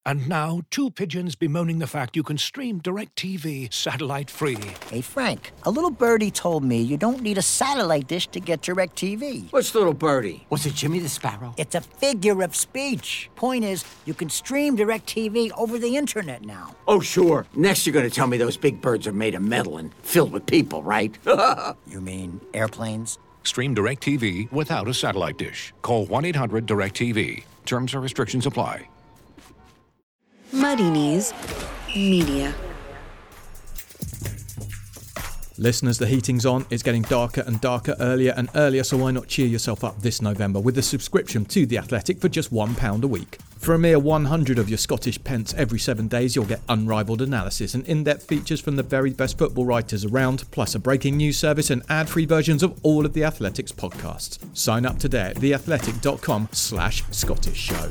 And now, two pigeons bemoaning the fact you can stream DirecTV satellite-free. Hey, Frank, a little birdie told me you don't need a satellite dish to get DirecTV. What's little birdie? Was it Jimmy the Sparrow? It's a figure of speech. Point is, you can stream DirecTV over the internet now. Oh, sure. Next you're going to tell me those big birds are made of metal and filled with people, right? You mean airplanes? Stream DirecTV without a satellite dish. Call 1-800-DirecTV. Terms and restrictions apply. Muddy Knees Media. Listeners, the heating's on. It's getting darker and darker, earlier and earlier, so why not cheer yourself up this November with a subscription to The Athletic for just £1 a week. For a mere 100 of your Scottish pence every 7 days, you'll get unrivaled analysis and in-depth features from the very best football writers around, plus a breaking news service and ad-free versions of all of The Athletic's podcasts. Sign up today at theathletic.com/Scottish Show.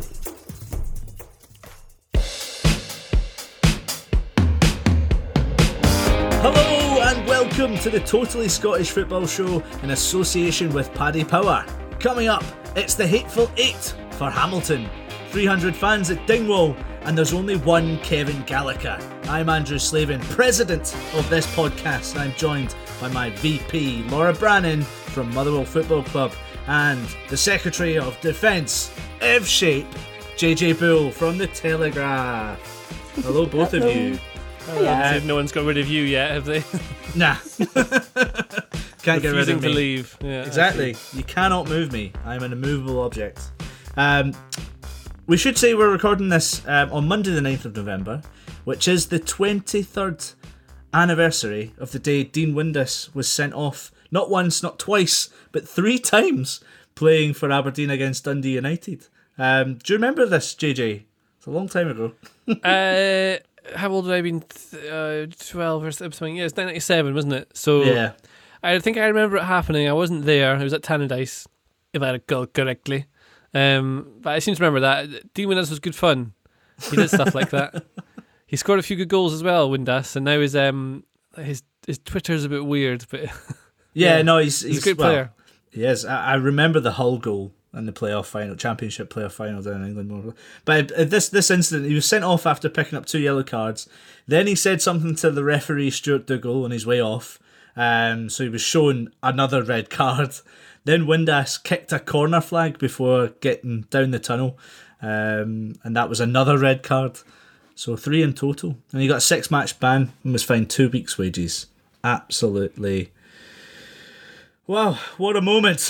Hello and welcome to the Totally Scottish Football Show in association with Paddy Power. Coming up, it's the Hateful Eight for Hamilton, 300 fans at Dingwall, and there's only one Kevin Gallagher. I'm Andrew Slavin, president of this podcast. I'm joined by my VP, Laura Brannan from Motherwell Football Club, and the Secretary of Defence, F-Shape, JJ Bull from The Telegraph. Hello, both of you. No one's got rid of you yet, have they? Nah. Can't get rid of me. To leave. Yeah, exactly. You cannot move me. I'm an immovable object. We should say we're recording this on Monday the 9th of November, which is the 23rd anniversary of the day Dean Windass was sent off, not once, not twice, but 3 times playing for Aberdeen against Dundee United. Do you remember this, JJ? It's a long time ago. How old had I been? 12 or something. Yeah, it's 1997, wasn't it? So yeah. I think I remember it happening. I wasn't there. I was at Tannadice, if I recall correctly. But I seem to remember that. Dean Windass was good fun. He did stuff like that. He scored a few good goals as well, Windass, and now his Twitter's a bit weird, but no, he's a great player. Yes, I remember the Hull goal in the playoff final, championship playoff final down in England. But this incident, he was sent off after picking up 2 yellow cards. Then he said something to the referee, Stuart Dougal, on his way off. So he was shown another red card. Then Windass kicked a corner flag before getting down the tunnel. And that was another red card. So 3 in total. And he got a 6-match ban and was fined 2 weeks' wages. Absolutely. Wow, what a moment.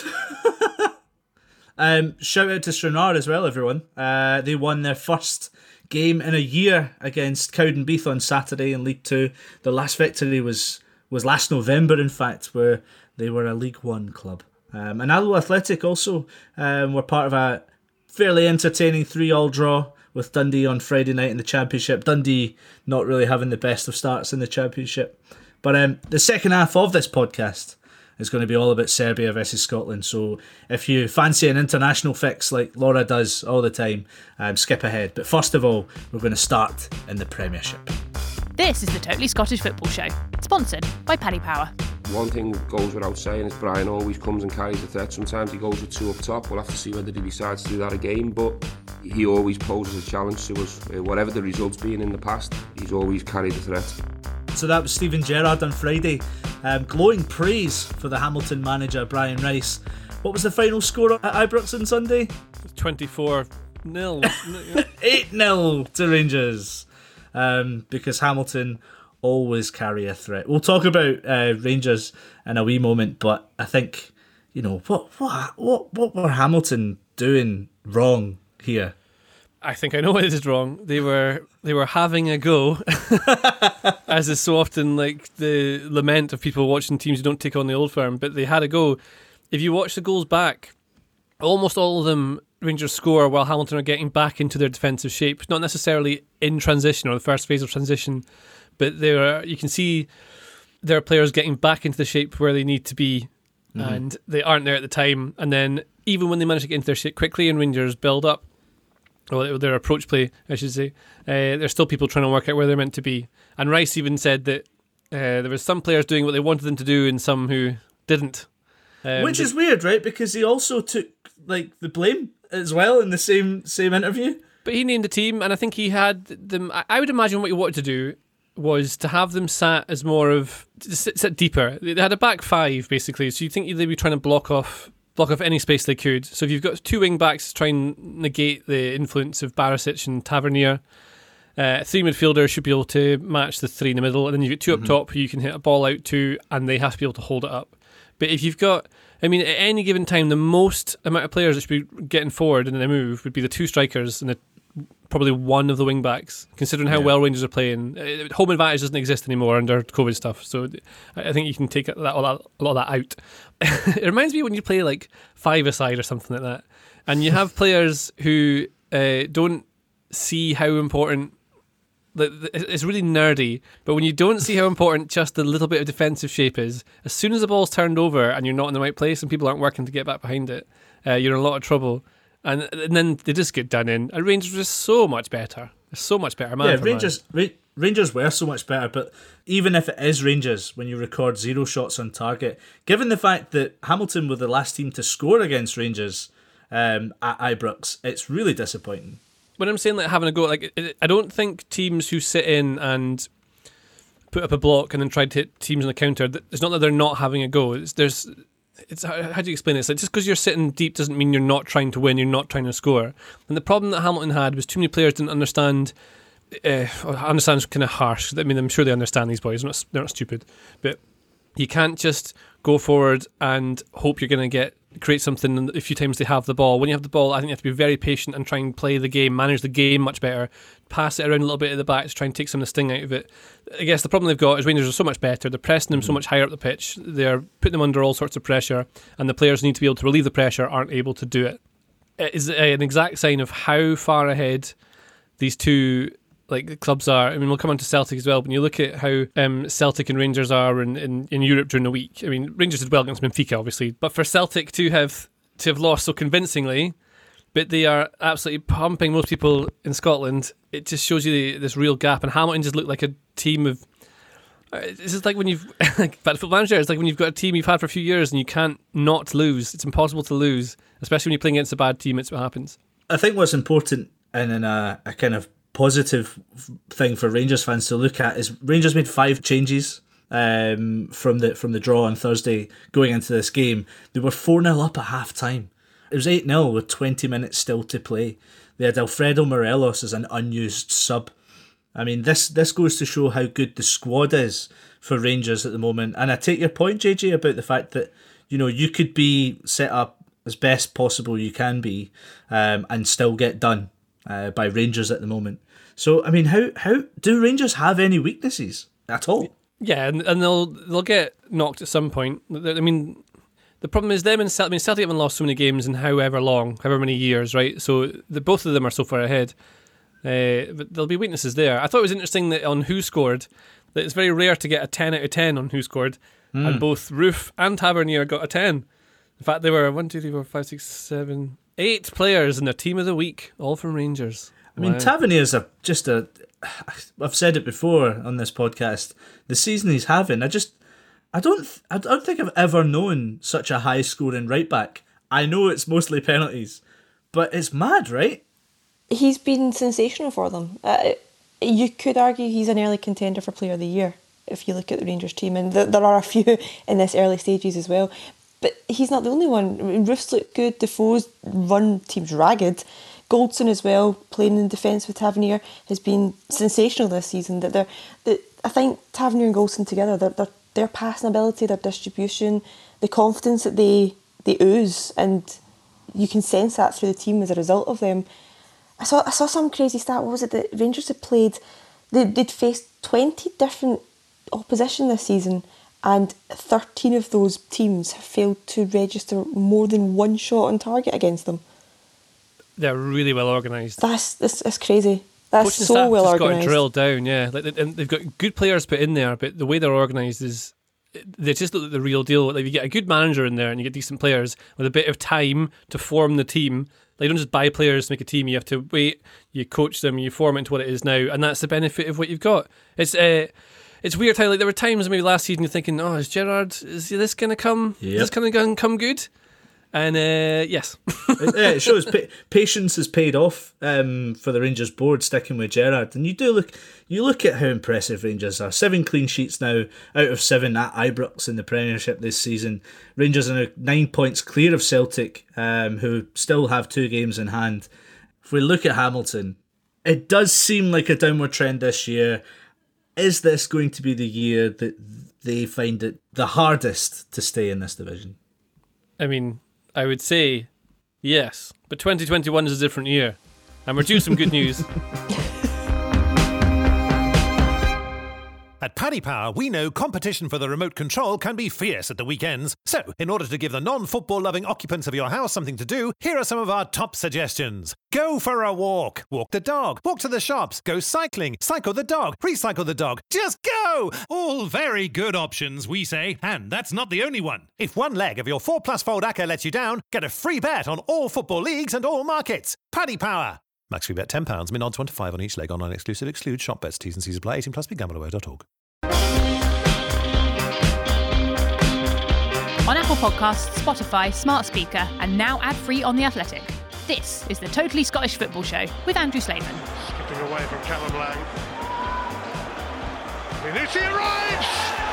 Shout out to Stranraer as well, everyone. They won their first game in a year against Cowdenbeath on Saturday in League 2. Their last victory was last November, in fact, where they were a League 1 club. And Alloa Athletic also were part of a fairly entertaining 3-3 draw with Dundee on Friday night in the Championship. Dundee not really having the best of starts in the Championship. But the second half of this podcast is going to be all about Serbia versus Scotland. So if you fancy an international fix like Laura does all the time, skip ahead. But first of all, we're going to start in the Premiership. This is the Totally Scottish Football Show, sponsored by Paddy Power. One thing goes without saying is Brian always comes and carries the threat. Sometimes he goes with 2 up top. We'll have to see whether he decides to do that again. But he always poses a challenge to us. Whatever the results been in the past, he's always carried the threat. So that was Steven Gerrard on Friday. Glowing praise for the Hamilton manager, Brian Rice. What was the final score at Ibrox on Sunday? 24-0. 8-0 to Rangers. Because Hamilton always carry a threat. We'll talk about Rangers in a wee moment, but I think, what were Hamilton doing wrong here? I think I know what is wrong. They were having a go, as is so often like the lament of people watching teams who don't take on the Old Firm, but they had a go. If you watch the goals back, almost all of them Rangers score while Hamilton are getting back into their defensive shape, not necessarily in transition or the first phase of transition, but you can see there are players getting back into the shape where they need to be, and they aren't there at the time. And then even when they manage to get into their shape quickly and Rangers build up, or their approach play, I should say, there's still people trying to work out where they're meant to be. And Rice even said that there were some players doing what they wanted them to do and some who didn't. Which is weird, right? Because he also took the blame as well in the same interview. But he named the team, and I think he had them. I would imagine what he wanted to do was to have them sat as more of sit deeper. They had a back five basically, so you think they'd be trying to block off any space they could. So if you've got two wing backs to try and negate the influence of Barisic and Tavernier, three midfielders should be able to match the three in the middle, and then you've got two up top who you can hit a ball out to, and they have to be able to hold it up. But if you've got, at any given time, the most amount of players that should be getting forward in a move would be the two strikers and probably one of the wing backs, considering how well Rangers are playing. Home advantage doesn't exist anymore under COVID stuff, so I think you can take a lot of that out. It reminds me when you play like five-a-side or something like that, and you have players who don't see how important. It's really nerdy, but when you don't see how important just a little bit of defensive shape is, as soon as the ball's turned over and you're not in the right place and people aren't working to get back behind it, you're in a lot of trouble. And then they just get done in. And Rangers were so much better. So much better, man. Yeah, Rangers were so much better, but even if it is Rangers, when you record 0 shots on target, given the fact that Hamilton were the last team to score against Rangers at Ibrox, it's really disappointing. When I'm saying like having a go, like I don't think teams who sit in and put up a block and then try to hit teams on the counter, it's not that they're not having a go. It's how do you explain it? It's like just because you're sitting deep doesn't mean you're not trying to win, you're not trying to score. And the problem that Hamilton had was too many players didn't understand. Understand's kind of harsh. I mean, I'm sure they understand these boys. They're not stupid, but you can't just go forward and hope you're going to create something a few times they have the ball. When you have the ball, I think you have to be very patient and try and play the game, manage the game much better, pass it around a little bit at the back to try and take some of the sting out of it. I guess the problem they've got is Rangers are so much better. They're pressing them so much higher up the pitch. They're putting them under all sorts of pressure, and the players need to be able to relieve the pressure, aren't able to do it. It is an exact sign of how far ahead these two the clubs are. I mean, we'll come on to Celtic as well. When you look at how Celtic and Rangers are in Europe during the week, I mean, Rangers did well against Benfica, obviously, but for Celtic to have lost so convincingly, but they are absolutely pumping most people in Scotland, it just shows you this real gap. And Hamilton just looked like a team of. This is like when you've back to Football Manager. It's like when you've got a team you've had for a few years and you can't not lose. It's impossible to lose, especially when you're playing against a bad team. It's what happens. I think what's important and in a kind of positive thing for Rangers fans to look at is Rangers made 5 changes from the draw on Thursday going into this game. They were 4-0 up at half time. It was 8-0 with 20 minutes still to play. They had Alfredo Morelos as an unused sub. I mean, this goes to show how good the squad is for Rangers at the moment. And I take your point, JJ, about the fact that you could be set up as best possible you can be and still get done by Rangers at the moment. So, I mean, how do Rangers have any weaknesses at all? Yeah, and they'll get knocked at some point. I mean, the problem is them and Celtic. I mean, Celtic haven't lost so many games in however many years, right? So both of them are so far ahead. But there'll be weaknesses there. I thought it was interesting that on Who Scored, that it's very rare to get a 10 out of 10 on Who Scored, and both Roof and Tavernier got a 10. In fact, they were 1, 2, 3, 4, 5, 6, 7, 8 players in their team of the week, all from Rangers. I mean, Tavernier's I've said it before on this podcast. The season he's having, I don't think I've ever known such a high scoring right back. I know it's mostly penalties, but it's mad, right? He's been sensational for them. You could argue he's an early contender for Player of the Year if you look at the Rangers team, and there are a few in this early stages as well. But he's not the only one. I mean, Roof's looked good. Defoe's run teams ragged. Goldson as well, playing in defence with Tavernier, has been sensational this season. I think Tavernier and Goldson together, their passing ability, their distribution, the confidence that they ooze, and you can sense that through the team as a result of them. I saw some crazy stat. What was it that Rangers had played? They'd faced 20 different opposition this season, and 13 of those teams have failed to register more than one shot on target against them. They're really well organised. That's crazy. That's Coaching so well organised. Got to drill down, yeah. And they've got good players put in there, but the way they're organised is they just look like the real deal. Like, you get a good manager in there and you get decent players with a bit of time to form the team. Like, you don't just buy players to make a team. You have to wait, you coach them, you form it into what it is now, and that's the benefit of what you've got. It's weird how there were times maybe last season you're thinking, is this going to come? Yep. Is this going to come good? And yes. It shows patience has paid off for the Rangers board sticking with Gerrard. And you look at how impressive Rangers are. 7 clean sheets now out of 7 at Ibrox in the Premiership this season. Rangers are now 9 points clear of Celtic, who still have 2 games in hand. If we look at Hamilton, it does seem like a downward trend this year. Is this going to be the year that they find it the hardest to stay in this division? I mean, I would say yes, but 2021 is a different year, and we're due some good news. At Paddy Power, we know competition for the remote control can be fierce at the weekends. So, in order to give the non-football loving occupants of your house something to do, here are some of our top suggestions. Go for a walk. Walk the dog. Walk to the shops. Go cycling. Cycle the dog. Recycle the dog. Just go! All very good options, we say. And that's not the only one. If one leg of your 4+ fold acca lets you down, get a free bet on all football leagues and all markets. Paddy Power. Max free bet £10, min odds 1 to 5 on each leg, online exclusive, exclude shop bets, T's and C's apply, 18 plus, begambleaware.org. On Apple Podcasts, Spotify, Smart Speaker, and now ad-free on The Athletic. This is the Totally Scottish Football Show with Andrew Slayman. Skipping away from Callum Lang. Elyounoussi arrives!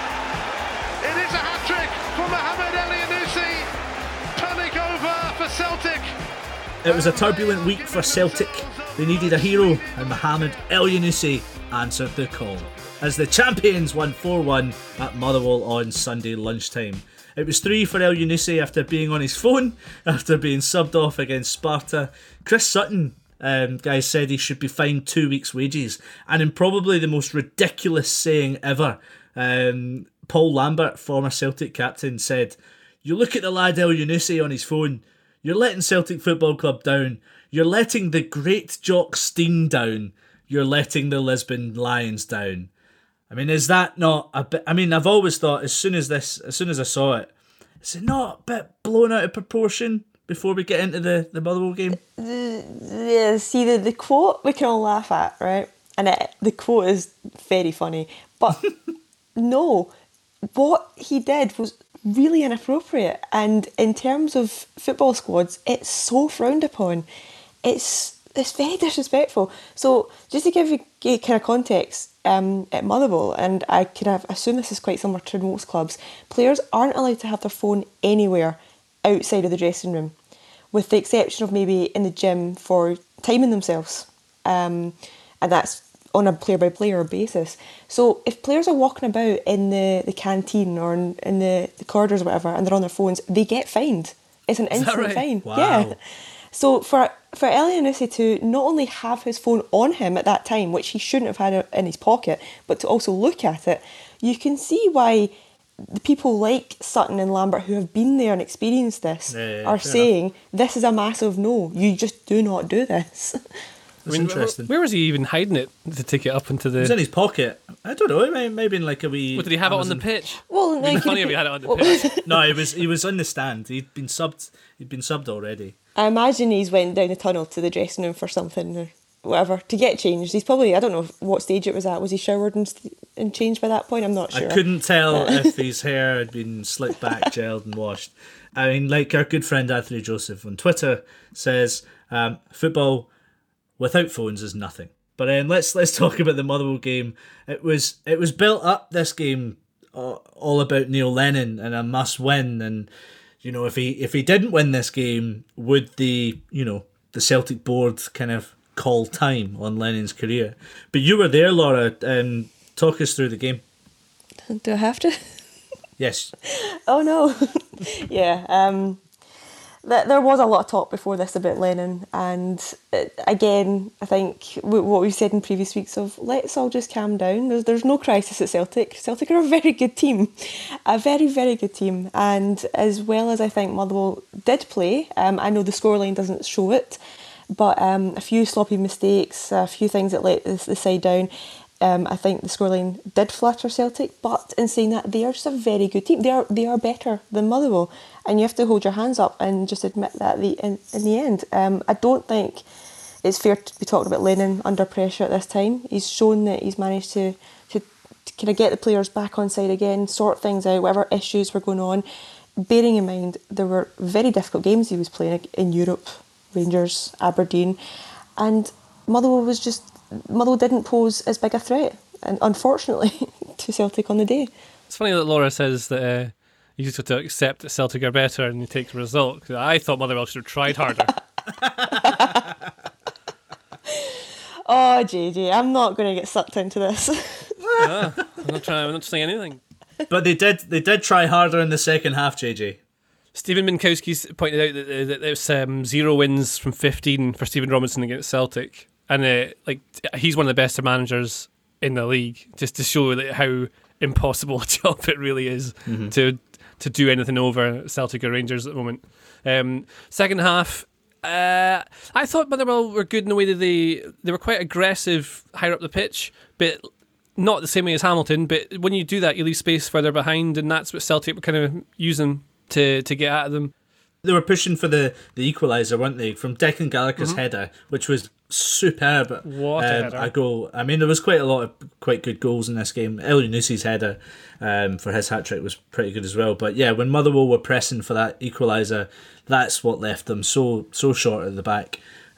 It is a hat-trick for Mohamed Elyounoussi. Turning over for Celtic. It was a turbulent week for Celtic. They needed a hero, and Mohamed Elyounoussi answered the call as the champions won 4-1 at Motherwell on Sunday lunchtime. It was 3 for Elyounoussi after being on his phone, after being subbed off against Sparta. Chris Sutton, guys, said he should be fined 2 weeks' wages. And in probably the most ridiculous saying ever, Paul Lambert, former Celtic captain, said, "You look at the lad Elyounoussi on his phone, you're letting Celtic Football Club down. You're letting the great Jock Stein down. You're letting the Lisbon Lions down." I mean, is that not a bit... I mean, I've always thought, as soon as I saw it, is it not a bit blown out of proportion before we get into the Motherwell game? See, the quote we can all laugh at, right? And the quote is very funny. But no, what he did was really inappropriate. And in terms of football squads, it's so frowned upon. It's very disrespectful. So just to give you kind of context, at Motherwell, and I could have assumed this is quite similar to most clubs, players aren't allowed to have their phone anywhere outside of the dressing room, with the exception of maybe in the gym for timing themselves, and that's on a player-by-player basis. So if players are walking about in the canteen or in the corridors or whatever, and they're on their phones, they get fined. It's an instant fine. Wow. Yeah. So for Elyounoussi to not only have his phone on him at that time, which he shouldn't have had in his pocket, but to also look at it, you can see why the people like Sutton and Lambert who have been there and experienced this are saying, this is a massive no. You just do not do this. That's interesting. Where was he even hiding it to take it up into the... It was in his pocket. I don't know. It may have been like a wee... What, did he have it on the pitch? Well, it'd be funny if he had it on the pitch. No, he was on the stand. He'd been subbed already. I imagine he's went down the tunnel to the dressing room for something or whatever to get changed. He's probably, I don't know what stage it was at. Was he showered and changed by that point? I'm not sure. I couldn't tell if his hair had been slicked back, gelled and washed. I mean, like our good friend Anthony Joseph on Twitter says, football without phones is nothing. But let's talk about the Motherwell game. It was built up, this game, all about Neil Lennon and a must win. And you know, if he didn't win this game, would the Celtic board kind of call time on Lennon's career? But you were there, Laura. Talk us through the game. Do I have to? Yes. Oh no. Yeah. There was a lot of talk before this about Lennon, and again, I think what we've said in previous weeks of let's all just calm down. There's no crisis at Celtic. Celtic are a very good team, a very, very good team, and as well as I think Motherwell did play, I know the scoreline doesn't show it, but a few sloppy mistakes, a few things that let the side down. I think the scoreline did flatter Celtic, but in saying that, they are just a very good team. They are better than Motherwell, and you have to hold your hands up and just admit that in the end. I don't think it's fair to be talking about Lennon under pressure at this time. He's shown that he's managed to kind of get the players back on side again, sort things out, whatever issues were going on. bearing in mind there were very difficult games he was playing in Europe, Rangers, Aberdeen, and Motherwell didn't pose as big a threat, and unfortunately, to Celtic on the day. It's funny that Laura says that you just have to accept that Celtic are better and you take the result. I thought Motherwell should have tried harder. Oh, JJ, I'm not going to get sucked into this. I'm not saying anything. But they did try harder in the second half, JJ. Stephen Minkowski's pointed out that it was 0 wins from 15 for Stephen Robinson against Celtic, and he's one of the best managers in the league. Just to show how impossible a job it really is to do anything over Celtic or Rangers at the moment. Second half, I thought Motherwell were good in the way that they were quite aggressive higher up the pitch, but not the same way as Hamilton. But when you do that, you leave space further behind, and that's what Celtic were kind of using to get at them. They were pushing for the equaliser, weren't they? From Declan Gallagher's header, which was superb. What a header. A goal. I mean, there was quite a lot of quite good goals in this game. Elyounoussi's header for his hat-trick was pretty good as well. But yeah, when Motherwell were pressing for that equaliser, that's what left them so short at the back.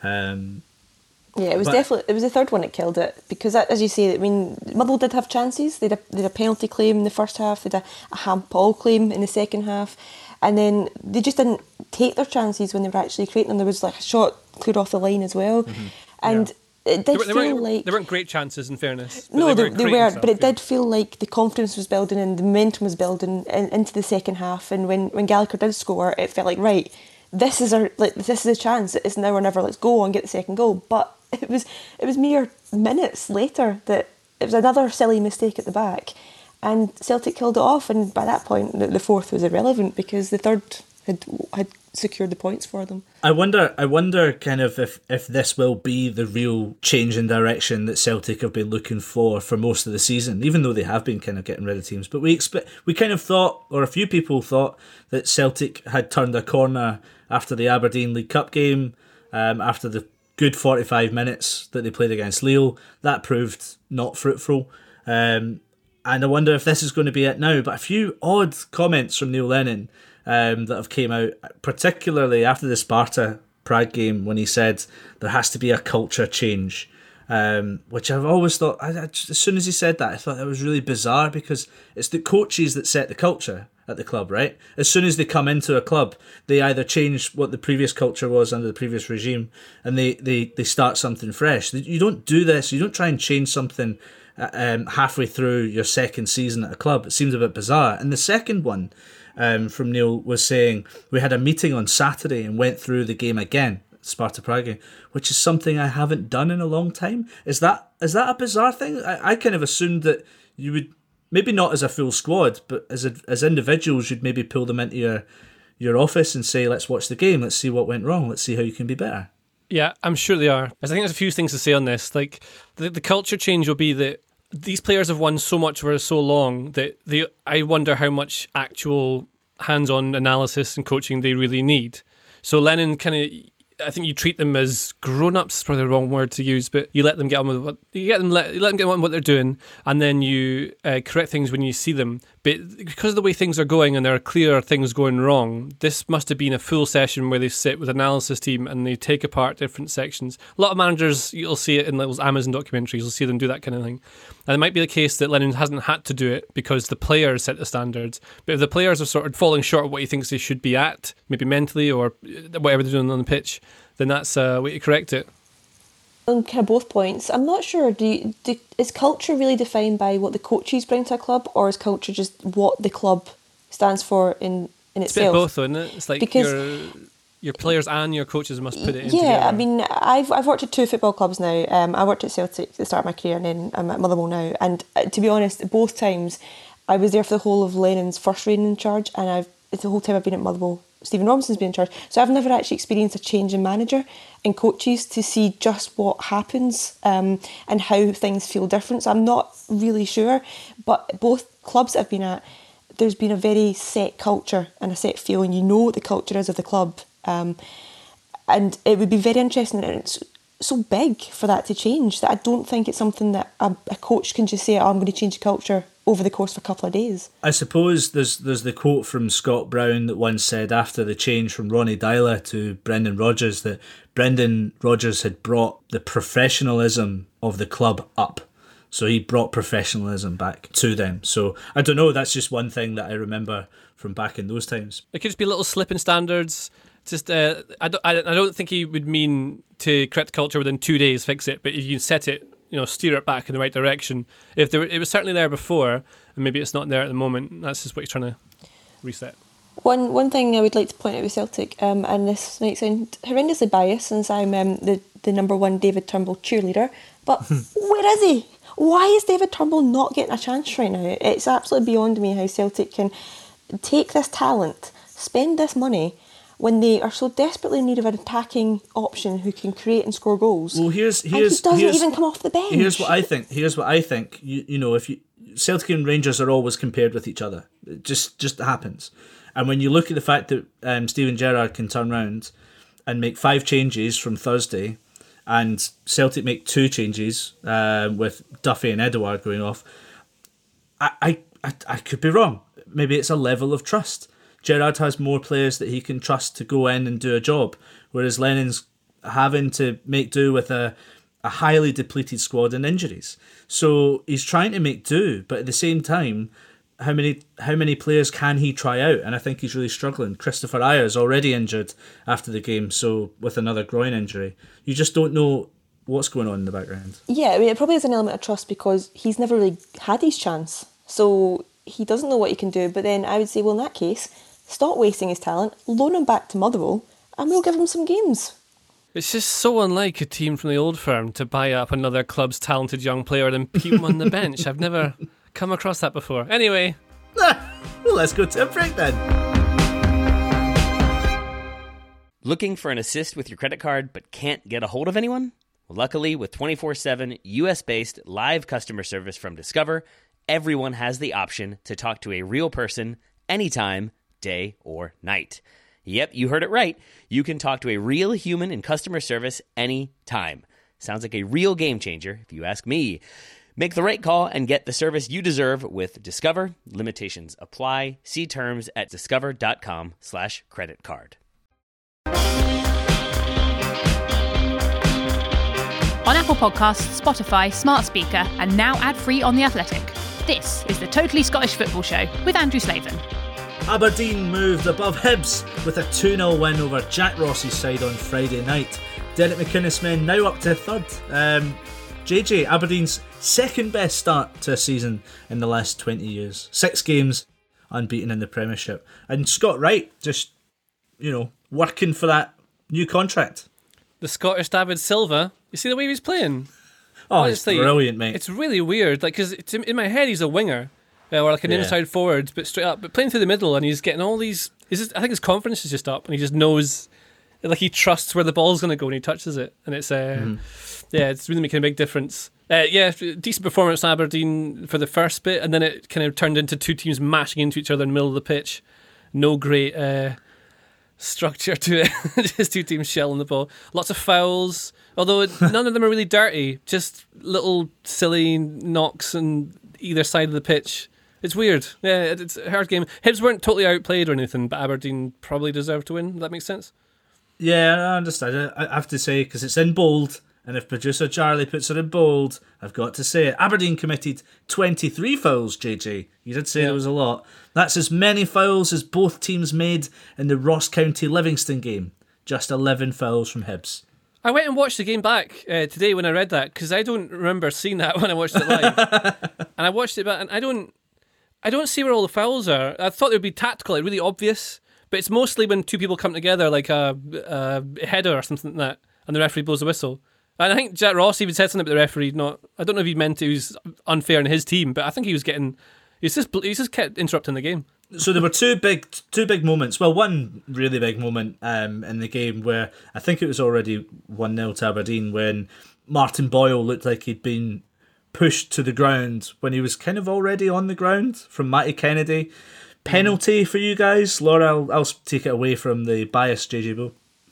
Yeah, it was the third one that killed it, because as you say, I mean, Motherwell did have chances. They had a penalty claim in the first half, they had a handball claim in the second half, and then they just didn't take their chances when they were actually creating them. There was like a shot cleared off the line as well, and it did feel like they weren't great chances, in fairness. No, they weren't, but it did feel like the confidence was building and the momentum was building into the second half. And when Gallagher did score, it felt like, right, this is a chance. It's now or never. Let's go and get the second goal. But it was mere minutes later that it was another silly mistake at the back, and Celtic killed it off. And by that point, the fourth was irrelevant because the third had secured the points for them. I wonder kind of if this will be the real change in direction that Celtic have been looking for most of the season, even though they have been kind of getting rid of teams. But we kind of thought, or a few people thought, that Celtic had turned a corner after the Aberdeen League Cup game, after the good 45 minutes that they played against Lille. That proved not fruitful. And I wonder if this is going to be it now. But a few odd comments from Neil Lennon that have came out, particularly after the Sparta Prague game, when he said there has to be a culture change, which I've always thought, as soon as he said that, I thought that was really bizarre, because it's the coaches that set the culture at the club, right? As soon as they come into a club, they either change what the previous culture was under the previous regime, and they start something fresh. You don't do this. You don't try and change something halfway through your second season at a club. It seems a bit bizarre. And the second one from Neil was saying, we had a meeting on Saturday and went through the game again, Sparta Prague, which is something I haven't done in a long time. Is that a bizarre thing? I kind of assumed that you would, maybe not as a full squad, but as individuals, you'd maybe pull them into your office and say, let's watch the game, let's see what went wrong, let's see how you can be better. Yeah, I'm sure they are. I think there's a few things to say on this. Like, the culture change will be that these players have won so much for so long that I wonder how much actual hands-on analysis and coaching they really need. So Lennon I think you treat them as grown-ups, is probably the wrong word to use, but you let them get on with what let them get on with what they're doing, and then you correct things when you see them. But because of the way things are going and there are clear things going wrong, this must have been a full session where they sit with an analysis team and they take apart different sections. A lot of managers, you'll see it in those Amazon documentaries, you'll see them do that kind of thing. And it might be the case that Lennon hasn't had to do it because the players set the standards. But if the players are sort of falling short of what he thinks they should be at, maybe mentally or whatever they're doing on the pitch, then that's a way to correct it. On kind of both points, I'm not sure, is culture really defined by what the coaches bring to a club, or is culture just what the club stands for in itself? It's a bit of both, though, isn't it? It's like because your players and your coaches must put it in together. Yeah, I mean, I've worked at 2 football clubs now. I worked at Celtic at the start of my career, and then I'm at Motherwell now. And to be honest, both times I was there for the whole of Lennon's first reign in charge, and it's the whole time I've been at Motherwell, Stephen Robinson's been in charge. So I've never actually experienced a change in manager and coaches to see just what happens and how things feel different. So I'm not really sure. But both clubs that I've been at, there's been a very set culture and a set feeling. You know what the culture is of the club. And it would be very interesting. And it's so big for that to change that I don't think it's something that a coach can just say, I'm going to change the culture over the course of a couple of days. I suppose there's the quote from Scott Brown that once said after the change from Ronnie Dyla to Brendan Rodgers that Brendan Rodgers had brought the professionalism of the club up. So he brought professionalism back to them. So I don't know, that's just one thing that I remember from back in those times. It could just be little slip in standards. Just I don't think he would mean to correct the culture within 2 days, fix it. But if you set it, steer it back in the right direction. If it was certainly there before, and maybe it's not there at the moment, that's just what he's trying to reset. One thing I would like to point out with Celtic, and this might sound horrendously biased since I'm the number one David Turnbull cheerleader, but where is he? Why is David Turnbull not getting a chance right now? It's absolutely beyond me how Celtic can take this talent, spend this money, when they are so desperately in need of an attacking option who can create and score goals. Well, he doesn't even come off the bench. Here's what I think. If Celtic and Rangers are always compared with each other. It just happens. And when you look at the fact that Steven Gerrard can turn round and make 5 changes from Thursday, and Celtic make 2 changes with Duffy and Edouard going off, I could be wrong. Maybe it's a level of trust. Gerrard has more players that he can trust to go in and do a job, whereas Lennon's having to make do with a highly depleted squad and injuries. So he's trying to make do, but at the same time, how many players can he try out? And I think he's really struggling. Christopher Ayer's already injured after the game, so with another groin injury. You just don't know what's going on in the background. Yeah, I mean, it probably is an element of trust because he's never really had his chance. So he doesn't know what he can do. But then I would say, well, in that case, stop wasting his talent, loan him back to Motherwell, and we'll give him some games. It's just so unlike a team from the old firm to buy up another club's talented young player and keep him on the bench. I've never come across that before. Anyway. Well, let's go to a break then. Looking for an assist with your credit card but can't get a hold of anyone? Well, luckily, with 24/7 US-based live customer service from Discover, everyone has the option to talk to a real person anytime, day or night. Yep, you heard it right. You can talk to a real human in customer service anytime. Sounds like a real game changer, if you ask me. Make the right call and get the service you deserve with Discover. Limitations apply. See terms at discover.com/creditcard. On Apple Podcasts, Spotify, Smart Speaker, and now ad-free on The Athletic. This is the Totally Scottish Football Show with Andrew Slaven. Aberdeen moved above Hibs with a 2-0 win over Jack Ross's side on Friday night. Derek McInnes men now up to 3rd. JJ, Aberdeen's second best start to a season in the last 20 years. 6 games unbeaten in the Premiership. And Scott Wright just, working for that new contract. The Scottish David Silva, you see the way he was playing? Oh, it's brilliant, mate. It's really weird, because in my head he's a winger. Or like an inside forward, but straight up, but playing through the middle, and he's getting all these. I think his confidence is just up, and he just knows, like he trusts where the ball's going to go when he touches it, and it's it's really making a big difference. Decent performance Aberdeen for the first bit, and then it kind of turned into 2 teams mashing into each other in the middle of the pitch. No great structure to it, just 2 teams shelling the ball. Lots of fouls, although none of them are really dirty. Just little silly knocks on either side of the pitch. It's weird. Yeah, it's a hard game. Hibs weren't totally outplayed or anything, but Aberdeen probably deserved to win. Does that make sense? Yeah, I understand. I have to say, because it's in bold, and if producer Charlie puts it in bold, I've got to say it. Aberdeen committed 23 fouls, JJ. You did say there was a lot. That's as many fouls as both teams made in the Ross County Livingston game. Just 11 fouls from Hibs. I went and watched the game back today when I read that, because I don't remember seeing that when I watched it live. And I watched it back, and I don't see where all the fouls are. I thought it would be tactical, like really obvious, but it's mostly when 2 people come together, like a header or something like that, and the referee blows the whistle. And I think Jack Ross even said something about the referee. I don't know if he meant it was unfair in his team, but I think he just kept interrupting the game. So there were two big moments. Well, one really big moment in the game where I think it was already 1-0 to Aberdeen when Martin Boyle looked like he'd been pushed to the ground when he was kind of already on the ground from Matty Kennedy. Penalty for you guys? Laura, I'll take it away from the biased JJ Bull.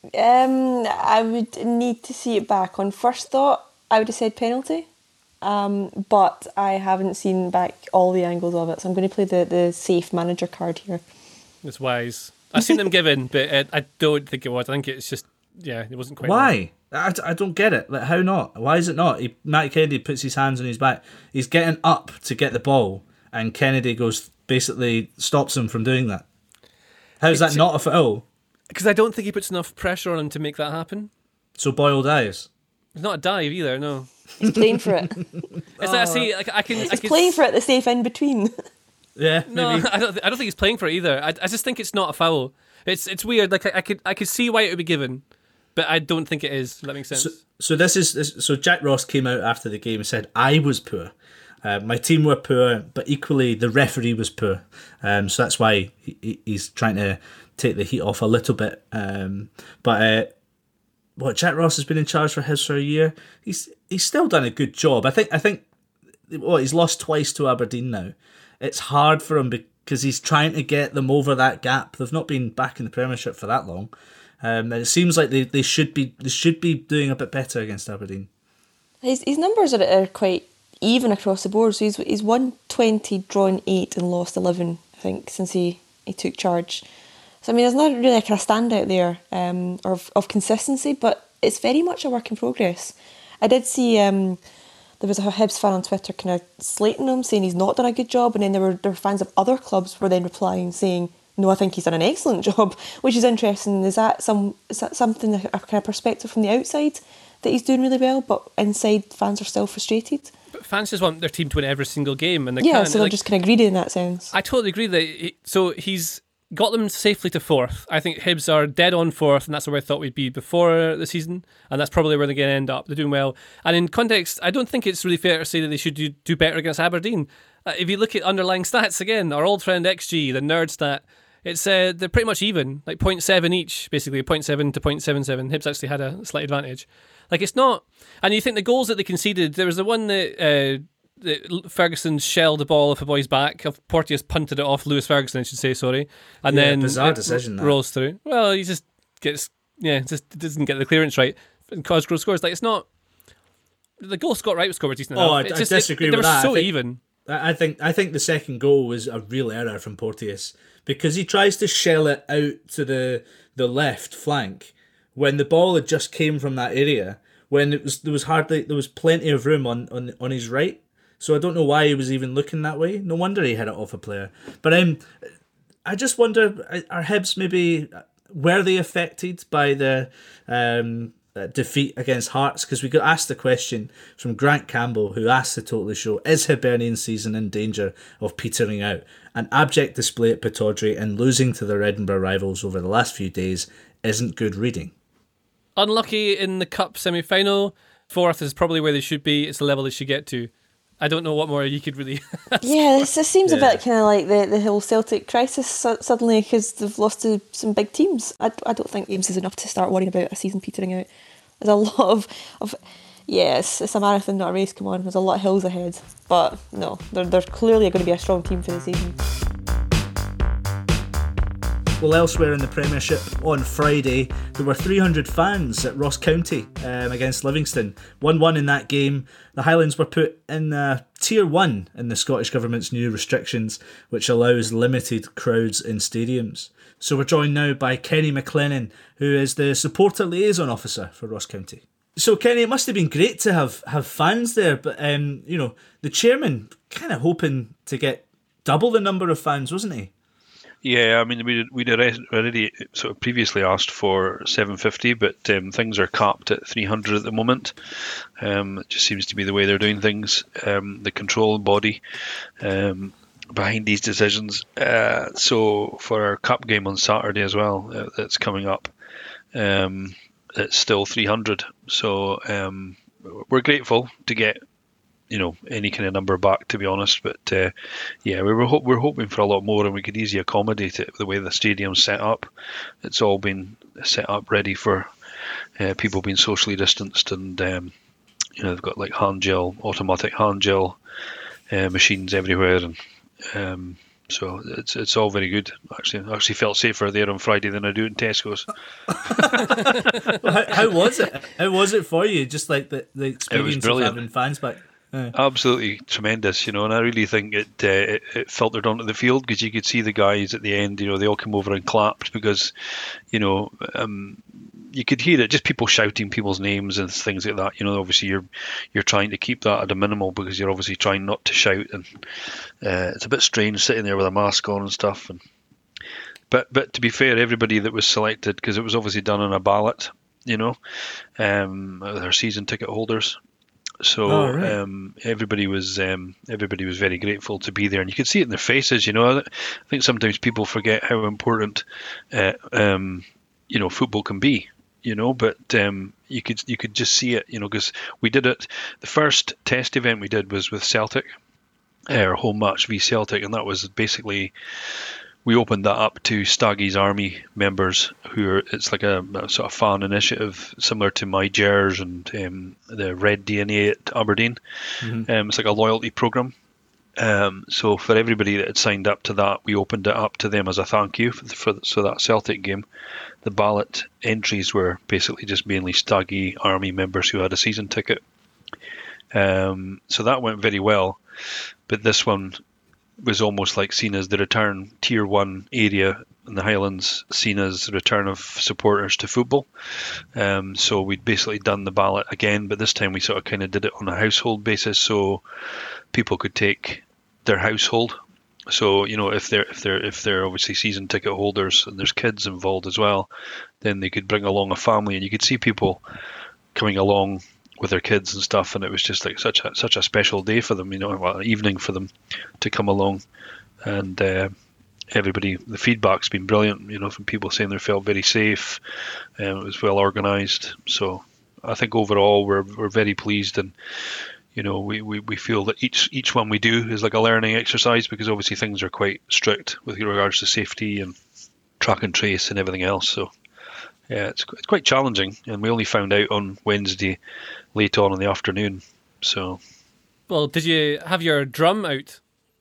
I would need to see it back. On first thought, I would have said penalty. But I haven't seen back all the angles of it, so I'm going to play the safe manager card here. It's wise. I've seen them given, but I don't think it was. I think it's just, it wasn't quite. Why? I don't get it. Like, how not? Why is it not? Matty Kennedy puts his hands on his back. He's getting up to get the ball, and Kennedy basically stops him from doing that. How's that not a foul? Because I don't think he puts enough pressure on him to make that happen. So Boyle dives. It's not a dive either, no. He's playing for it. He's playing for it, the safe in between. Yeah, no, maybe. I don't think he's playing for it either. I just think it's not a foul. It's weird. Like I could see why it would be given, but I don't think it is. Does that make sense? So Jack Ross came out after the game and said, "I was poor. My team were poor, but equally the referee was poor. So that's why he's trying to take the heat off a little bit. Jack Ross has been in charge for a year. He's still done a good job. I think he's lost twice to Aberdeen now. It's hard for him because he's trying to get them over that gap. They've not been back in the Premiership for that long, and it seems like they should be doing a bit better against Aberdeen. His numbers are quite even across the board. So he's won 20, drawn 8, and lost 11. I think since he took charge. So, I mean, there's not really a kind of standout there of consistency, but it's very much a work in progress. I did see there was a Hibs fan on Twitter kind of slating him, saying he's not done a good job, and then there were fans of other clubs were then replying saying, no, I think he's done an excellent job, which is interesting. Is that something, a kind of perspective from the outside, that he's doing really well, but inside fans are still frustrated? But fans just want their team to win every single game, and so they're just kind of greedy in that sense. I totally agree that he's got them safely to 4th. I think Hibs are dead on 4th, and that's where I thought we'd be before the season, and that's probably where they're going to end up. They're doing well. And in context, I don't think it's really fair to say that they should do better against Aberdeen. If you look at underlying stats again, our old friend XG, the nerd stat, it's they're pretty much even, like 0.7 each, basically 0.7 to 0.77. Hibs actually had a slight advantage. Like, it's not... And you think the goals that they conceded, there was the one that Ferguson shelled the ball off a boy's back. Porteous punted it off, Lewis Ferguson, I should say, sorry. And then bizarre decision, rolls through. Well, he just doesn't get the clearance right and Cosgrove scores. Like, it's not... The goal Scott Wright scored decent enough. I disagree with that. They were so even. I think the second goal was a real error from Porteous because he tries to shell it out to the left flank when the ball had just came from that area, when there was plenty of room on his right. So I don't know why he was even looking that way. No wonder he had it off a player. But I just wonder, are Hibs maybe, were they affected by the defeat against Hearts? Because we got asked the question from Grant Campbell, who asked the Totally Show, is Hibernian season in danger of petering out? An abject display at Pittodrie and losing to their Edinburgh rivals over the last few days isn't good reading. Unlucky in the Cup semi-final. 4th is probably where they should be. It's the level they should get to. I don't know what more you could really ask. Yeah, this seems a bit kind of like the whole Celtic crisis suddenly because they've lost to some big teams. I don't think games is enough to start worrying about a season petering out. There's a lot of it's a marathon, not a race, come on. There's a lot of hills ahead. But no, they're clearly going to be a strong team for the season. Well, elsewhere in the Premiership, on Friday, there were 300 fans at Ross County against Livingston. 1-1 in that game. The Highlands were put in Tier 1 in the Scottish Government's new restrictions, which allows limited crowds in stadiums. So we're joined now by Kenny McLennan, who is the supporter liaison officer for Ross County. So, Kenny, it must have been great to have fans there, but, the chairman kind of hoping to get double the number of fans, wasn't he? Yeah, I mean, we'd already sort of previously asked for 750, but things are capped at 300 at the moment. It just seems to be the way they're doing things. The control body behind these decisions. So for our cup game on Saturday as well, that's coming up, it's still 300. So we're grateful to get any kind of number back, to be honest, but we're hoping for a lot more, and we could easily accommodate it the way the stadium's set up. It's all been set up ready for people being socially distanced, and they've got like automatic hand gel machines everywhere, and So it's all very good. Actually, I actually felt safer there on Friday than I do in Tesco's. How was it? How was it for you? Just like the experience of having fans back. Absolutely tremendous, and I really think it filtered onto the field because you could see the guys at the end. They all came over and clapped because, you could hear it, just people shouting people's names and things like that. Obviously you're trying to keep that at a minimal because you're obviously trying not to shout, and it's a bit strange sitting there with a mask on and stuff. But to be fair, everybody that was selected, because it was obviously done on a ballot, their season ticket holders. So everybody was very grateful to be there, and you could see it in their faces. I think sometimes people forget how important football can be. But you could just see it. Because we did it. The first test event we did was with Celtic, our home match v Celtic, and that was basically. We opened that up to Staggy's Army members, it's like a sort of fan initiative similar to My Gers and the Red DNA at Aberdeen. Mm-hmm. It's like a loyalty program. So for everybody that had signed up to that, we opened it up to them as a thank you for that Celtic game. The ballot entries were basically just mainly Staggy Army members who had a season ticket. So that went very well, but this one was almost like seen as the return tier 1 area in the Highlands, seen as the return of supporters to football. So we'd basically done the ballot again, but this time we sort of kind of did it on a household basis, so people could take their household. So if they're obviously season ticket holders and there's kids involved as well, then they could bring along a family, and you could see people coming along with their kids and stuff, and it was just like such a special day for them, an evening for them to come along. And everybody, the feedback's been brilliant, from people saying they felt very safe, and it was well organised. So I think overall we're very pleased, and we feel that each one we do is like a learning exercise, because obviously things are quite strict with regards to safety and track and trace and everything else. So yeah, it's quite challenging, and we only found out on Wednesday late on in the afternoon. So, well, did you have your drum out?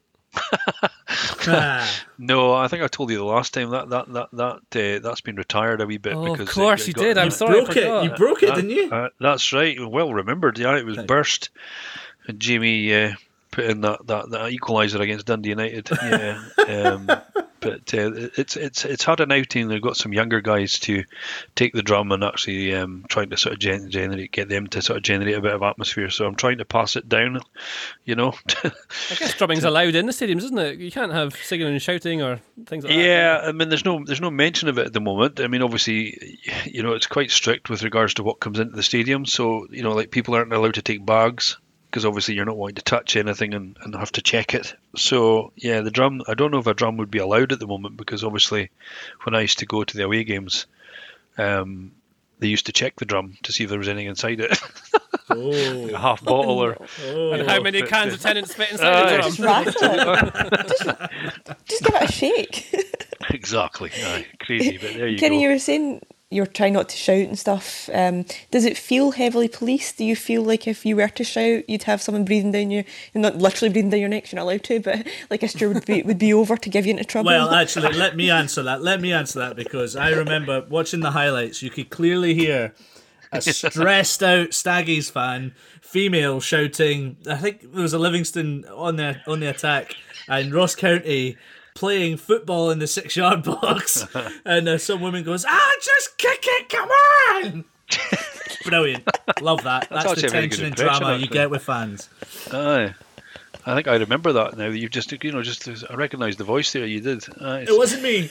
No, I think I told you the last time that's been retired a wee bit. Oh, because of course you did. I'm sorry. You broke it, didn't you? That's right. Well remembered. Yeah, it was burst. And Jamie put in that equaliser against Dundee United. Yeah. But it's had an outing. They've got some younger guys to take the drum and actually trying to sort of get them to sort of generate a bit of atmosphere. So I'm trying to pass it down, I guess drumming's allowed in the stadiums, isn't it? You can't have singing and shouting or things like that. Yeah, I mean, there's no mention of it at the moment. I mean, obviously, it's quite strict with regards to what comes into the stadium. So, like people aren't allowed to take bags, because obviously you're not wanting to touch anything and have to check it. So yeah, the drum, I don't know if a drum would be allowed at the moment, because obviously when I used to go to the away games, they used to check the drum to see if there was anything inside it. Oh. A half bottle or... And how many cans of Tennent's fit inside the drum? Just give it a shake. Exactly. Crazy, but there you Kenny, go. you were saying you're trying not to shout and stuff. Does it feel heavily policed? Do you feel like if you were to shout, you'd have someone breathing down you, not literally breathing down your neck, you're not allowed to, but like a steer would be over to give you into trouble? Well, actually, let me answer that, because I remember watching the highlights. You could clearly hear a stressed out Staggies fan, female, shouting. I think there was a Livingston on the attack, and Ross County playing football in the 6-yard box, and some woman goes, just kick it, come on! Brilliant. Love that. That's the tension and drama you get with fans. Aye. I think I remember that now. You've just I recognise the voice there. You did. It wasn't me.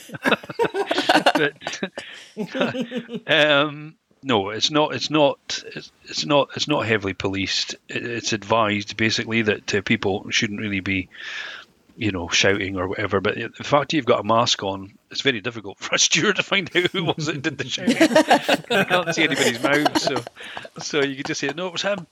No, it's not heavily policed. It's advised basically that people shouldn't really be, shouting or whatever. But the fact you've got a mask on, it's very difficult for a steward to find out who was it did the shouting. You can't see anybody's mouth, so you could just say, no, it was him.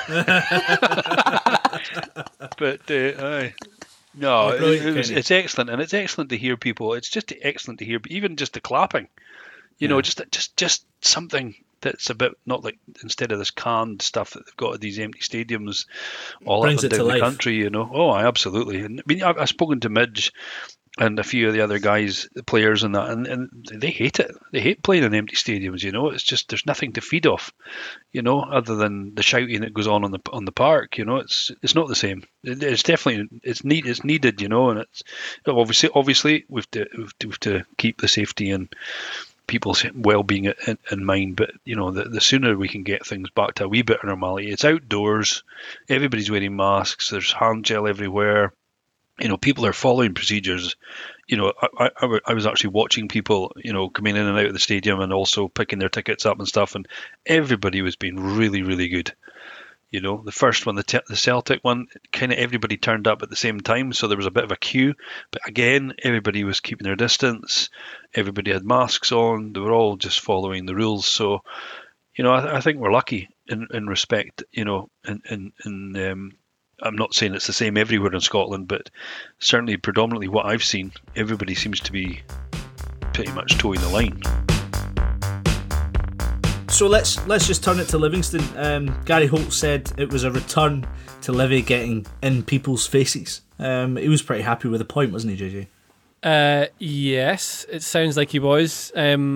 But no, it's excellent, and it's excellent to hear people. It's just excellent to hear, even just the clapping. Just something that's a bit not like instead of this canned stuff that they've got at these empty stadiums all Brings up and it to down the life. country, you know. Oh, absolutely. And I mean, I've spoken to Midge and a few of the other guys, the players and that, and they hate it. They hate playing in empty stadiums, you know. It's just there's nothing to feed off, you know, other than the shouting that goes on the park, you know. It's not the same. It's definitely it's needed, you know, and it's obviously we've to keep the safety and people's well-being in mind, but you know, the sooner we can get things back to a wee bit of normality. It's outdoors, everybody's wearing masks, there's hand gel everywhere. You know, people are following procedures. You know, I was actually watching people, you know, coming in and out of the stadium and also picking their tickets up and stuff, and everybody was being really, really good. You know, the first one, the Celtic one, kind of everybody turned up at the same time, so there was a bit of a queue. But again, everybody was keeping their distance. Everybody had masks on. They were all just following the rules. So, you know, I think we're lucky in respect, you know, I'm not saying it's the same everywhere in Scotland, but certainly predominantly what I've seen, everybody seems to be pretty much towing the line. So let's just turn it to Livingston. Gary Holt said it was a return to Livy getting in people's faces. He was pretty happy with the point, wasn't he, JJ? Yes, it sounds like he was.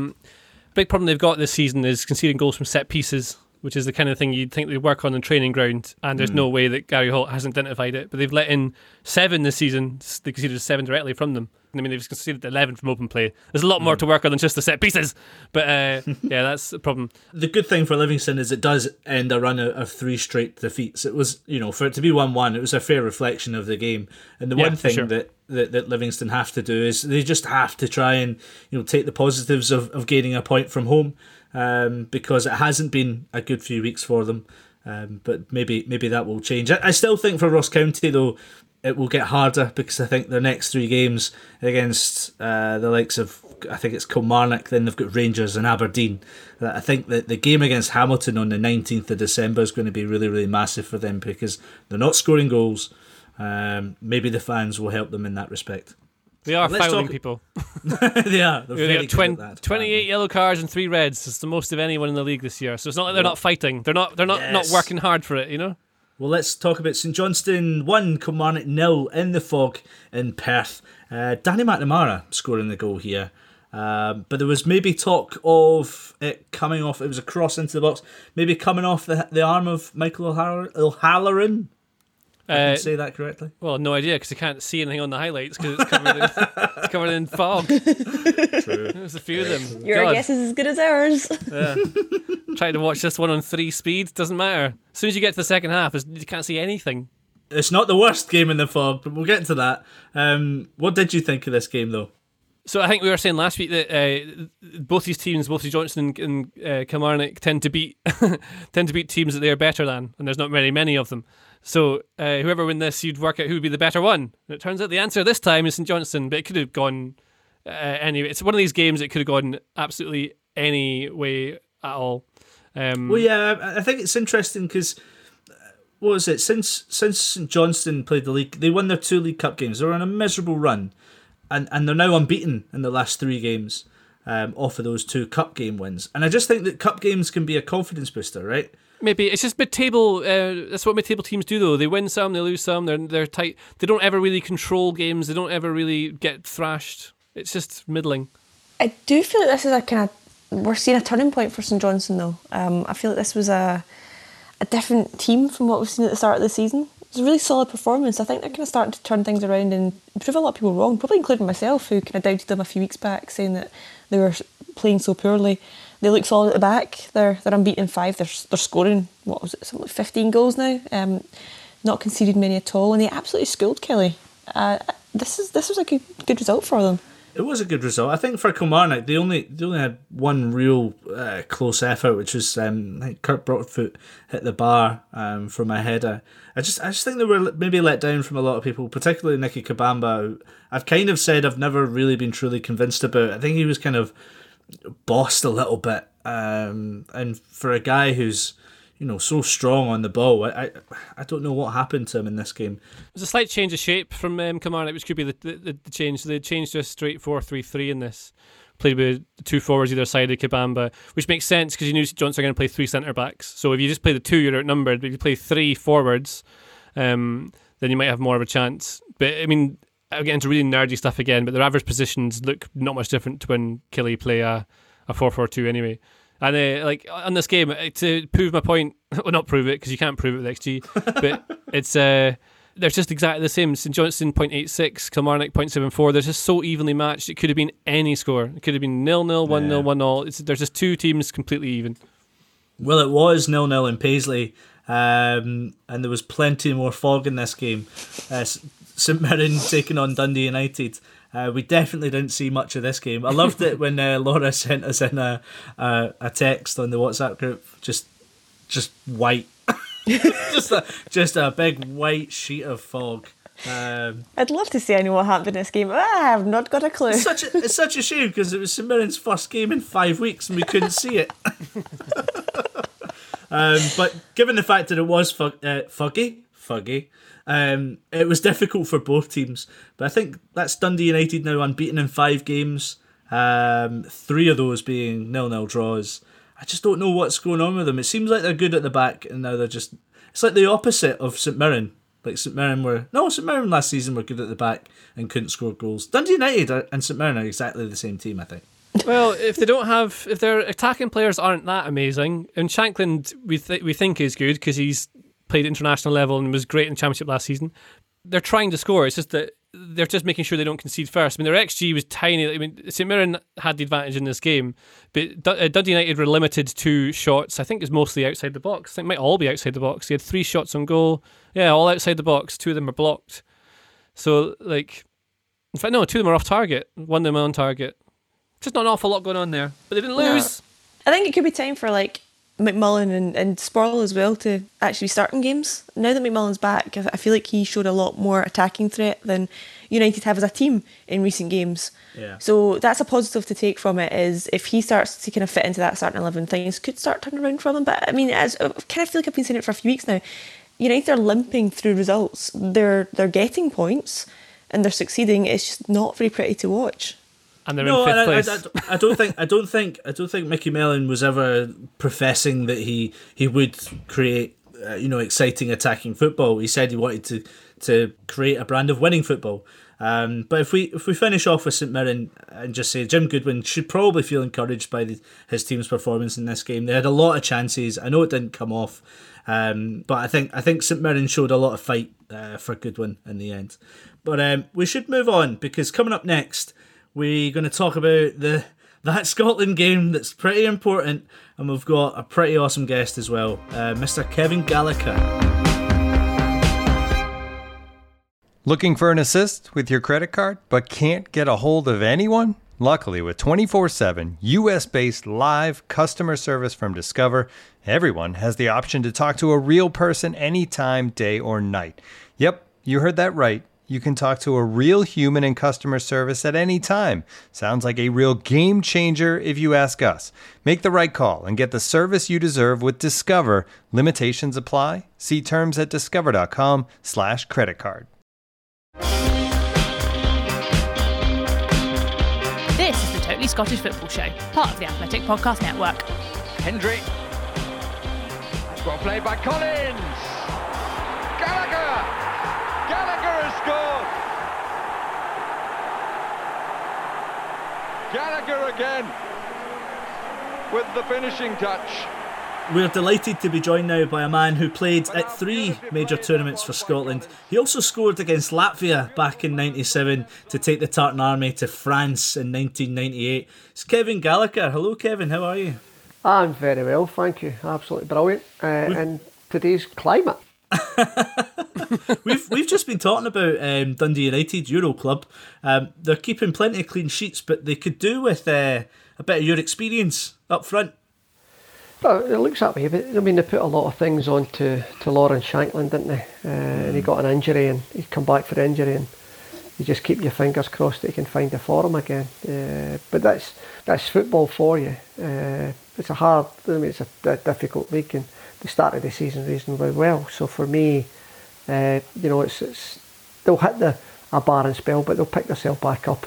Big problem they've got this season is conceding goals from set pieces, which is the kind of thing you'd think they'd work on in training ground, and there's no way that Gary Holt hasn't identified it. But they've let in 7 this season. They conceded 7 directly from them. I mean, they've conceded 11 from open play. There's a lot more to work on than just the set pieces. But yeah, that's the problem. The good thing for Livingston is it does end a run of 3 straight defeats. It was, you know, for it to be 1-1, it was a fair reflection of the game. And the one thing that Livingston have to do is they just have to try and, you know, take the positives of gaining a point from home. Because it hasn't been a good few weeks for them, but maybe that will change. I still think for Ross County though it will get harder, because I think their next 3 games against the likes of, I think it's Kilmarnock, then they've got Rangers and Aberdeen. I think that the game against Hamilton on the 19th of December is going to be really, really massive for them, because they're not scoring goals. Maybe the fans will help them in that respect. They are fouling people. They are. They got 28 yellow cards and 3 reds. It's the most of anyone in the league this year. So it's not like they're not fighting. They're not working hard for it, you know? Well, let's talk about St Johnstone 1, Kilmarnock 0 in the fog in Perth. Danny McNamara scoring the goal here. But there was maybe talk of it coming off. It was a cross into the box. Maybe coming off the arm of Michael O'Halloran. I can say that correctly? Well, no idea, because you can't see anything on the highlights because it's covered in fog. True. There's a few of them. Your guess is as good as ours. Yeah. Trying to watch this one on 3 speed, doesn't matter. As soon as you get to the second half, you can't see anything. It's not the worst game in the fog, but we'll get to that. What did you think of this game, though? So I think we were saying last week that both these teams, both Johnson and Kilmarnock, tend to beat teams that they are better than, and there's not very many of them. So whoever win this, you'd work out who would be the better one. And it turns out the answer this time is St Johnstone, but it could have gone anyway. It's one of these games that could have gone absolutely any way at all. Well, yeah, I think it's interesting because, what was it, since St Johnstone played the league, they won their 2 League Cup games. They were on a miserable run, and they're now unbeaten in the last 3 games off of those 2 Cup game wins. And I just think that Cup games can be a confidence booster, right? Maybe it's just mid-table. That's what mid-table teams do, though. They win some, they lose some. They're tight. They don't ever really control games. They don't ever really get thrashed. It's just middling. I do feel like this is we're seeing a turning point for St Johnstone, though. I feel like this was a different team from what we've seen at the start of the season. It's a really solid performance. I think they're kind of starting to turn things around and prove a lot of people wrong, probably including myself, who kind of doubted them a few weeks back, saying that they were playing so poorly. They look solid at the back. They're unbeaten in 5. They're scoring, what was it, something like 15 goals now. Not conceded many at all, and they absolutely schooled Kelly. This was a good result for them. It was a good result. I think for Kilmarnock, they only had one real close effort, which was I think Kurt Broadfoot hit the bar from a header. I just think they were maybe let down from a lot of people, particularly Nicky Kabamba. I've kind of said I've never really been truly convinced about. I think he was kind of bossed a little bit, and for a guy who's, you know, so strong on the ball, I don't know what happened to him in this game. There's a slight change of shape from Kilmarnock, which could be the change. So they changed to a straight 4-3-3 in this, played with 2 forwards either side of Kabamba, which makes sense because you knew Johnson are going to play 3 centre-backs. So if you just play the 2, you're outnumbered, but if you play 3 forwards, then you might have more of a chance. But I mean, I'll get into really nerdy stuff again, but their average positions look not much different to when Killie play a 4-4-2 anyway. And like on this game, to prove my point, well, not prove it because you can't prove it with XG, but it's they're just exactly the same. St Johnstone 0.86, Kilmarnock 0.74. They're just so evenly matched. It could have been any score. It could have been 0-0, 1-0, 1-0. There's just 2 teams completely even. Well, it was 0-0 in Paisley, and there was plenty more fog in this game. St Mirren taking on Dundee United. We definitely didn't see much of this game. I loved it when Laura sent us in a text on the WhatsApp group, just white, just a big white sheet of fog. I'd love to say I know what happened in this game. I have not got a clue. It's such a shame because it was St Mirren's first game in 5 weeks and we couldn't see it. But given the fact that it was foggy. It was difficult for both teams, but I think that's Dundee United now unbeaten in 5 games, 3 of those being 0-0 draws. I just don't know what's going on with them. It seems like they're good at the back, and now it's like the opposite of St Mirren. Like St Mirren last season were good at the back and couldn't score goals. Dundee United and St Mirren are exactly the same team, I think. Well, if their attacking players aren't that amazing, and Shankland we think is good because he's played at international level and was great in the Championship last season. They're trying to score. It's just that they're just making sure they don't concede first. I mean, their XG was tiny. I mean, St Mirren had the advantage in this game, but Dundee United were limited to shots. I think it's mostly outside the box. I think it might all be outside the box. They had 3 shots on goal. Yeah, all outside the box. 2 of them are blocked. So, like, in fact, no, 2 of them are off target. 1 of them on target. Just not an awful lot going on there. But they didn't lose. I think it could be time for, like, McMullen and Sporle as well to actually be starting games. Now that McMullen's back, I feel like he showed a lot more attacking threat than United have as a team in recent games. Yeah. So that's a positive to take from it, is if he starts to kind of fit into that starting 11, things could start turning around for them. But I mean, I kind of feel like I've been saying it for a few weeks now. United are limping through results. They're getting points and they're succeeding. It's just not very pretty to watch. And they're in 5th place. I don't think Mickey Mellon was ever professing that he would create exciting attacking football. He said he wanted to create a brand of winning football. But if we finish off with St Mirren and just say Jim Goodwin should probably feel encouraged by his team's performance in this game. They had a lot of chances. I know it didn't come off, but I think St Mirren showed a lot of fight for Goodwin in the end. But we should move on because coming up next, we're going to talk about that Scotland game that's pretty important, and we've got a pretty awesome guest as well, Mr. Kevin Gallagher. Looking for an assist with your credit card but can't get a hold of anyone? Luckily, with 24/7 US-based live customer service from Discover, everyone has the option to talk to a real person anytime, day or night. Yep, you heard that right. You can talk to a real human in customer service at any time. Sounds like a real game changer if you ask us. Make the right call and get the service you deserve with Discover. Limitations apply. See terms at discover.com/creditcard. This is the Totally Scottish Football Show, part of the Athletic Podcast Network. Hendry. Well played by Collins. Gallagher has scored. Gallagher again with the finishing touch. We're delighted to be joined now by a man who played at 3 major tournaments for Scotland. He also scored against Latvia back in '97 to take the Tartan Army to France in 1998. It's Kevin Gallagher. Hello, Kevin. How are you? I'm very well, thank you. Absolutely brilliant. In today's climate. We've just been talking about Dundee United, Euro club. They're keeping plenty of clean sheets, but they could do with a bit of your experience up front. Well, it looks that way, but I mean, they put a lot of things on to Lawrence Shankland, didn't they? And he got an injury and he'd come back for the injury, and you just keep your fingers crossed that he can find a form again. But that's football for you. It's a difficult league, and they started the season reasonably well. So for me, it's they'll hit a barren spell, but they'll pick themselves back up and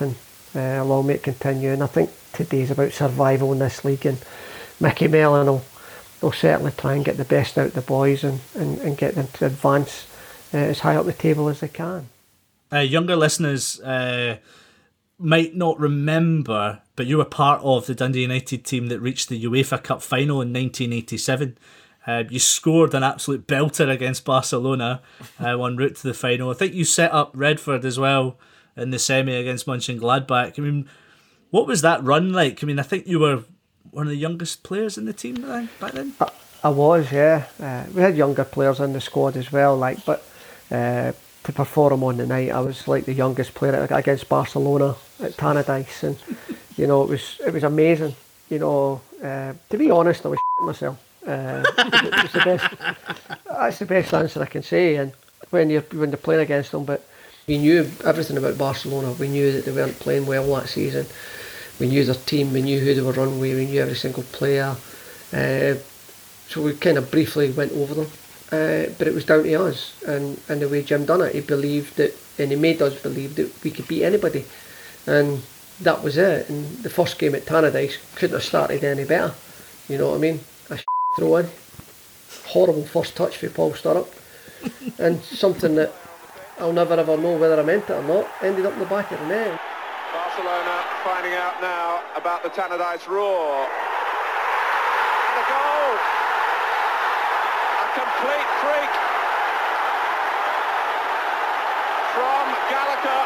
Long may it continue. And I think today's about survival in this league, and Mickey Mellon will certainly try and get the best out of the boys and get them to advance as high up the table as they can. Younger listeners might not remember, but you were part of the Dundee United team that reached the UEFA Cup final in 1987. You scored an absolute belter against Barcelona en route to the final. I think you set up Redford as well in the semi against Mönchengladbach. I mean, what was that run like? I mean, I think you were one of the youngest players in the team back then? I was, yeah. We had younger players in the squad as well, but to perform on the night, I was like the youngest player against Barcelona at Tannadice, and it was amazing. To be honest, I was myself. It was the best. That's the best answer I can say. And when you're playing against them, but we knew everything about Barcelona. We knew that they weren't playing well that season. We knew their team. We knew who they were run with. We knew every single player. So we kind of briefly went over them. But it was down to us, and the way Jim done it, he believed that, and he made us believe that we could beat anybody, and that was it. And the first game at Tannadice couldn't have started any better. You know what I mean? A throw in, horrible first touch for Paul Sturrock, and something that I'll never ever know whether I meant it or not, ended up in the back of the net. Barcelona finding out now about the Tannadice roar. And a goal! Complete freak from Gallagher.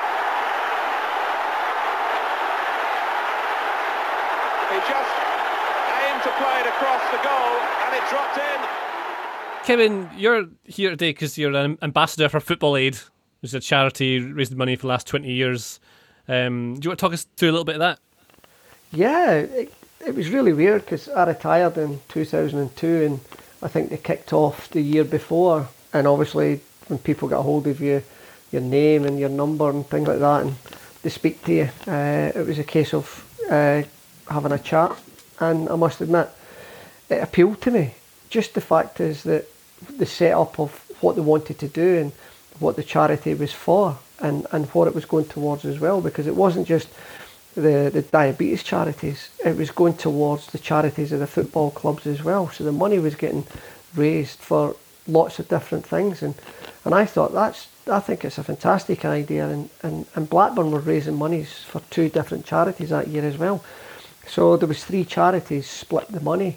He just aimed to play it across the goal and it dropped in. Kevin, you're here today because you're an ambassador for Football Aid, which is a charity raising money for the last 20 years. Do you want to talk us through a little bit of that? Yeah, it was really weird because I retired in 2002 and I think they kicked off the year before, and obviously when people get a hold of you, your name and your number and things like that, and they speak to you, it was a case of having a chat, and I must admit, it appealed to me. Just the fact is that the setup of what they wanted to do and what the charity was for, and what it was going towards as well, because it wasn't just the diabetes charities, it was going towards the charities of the football clubs as well. So the money was getting raised for lots of different things, and I thought I think it's a fantastic idea, and Blackburn were raising monies for 2 different charities that year as well. So there was 3 charities split the money.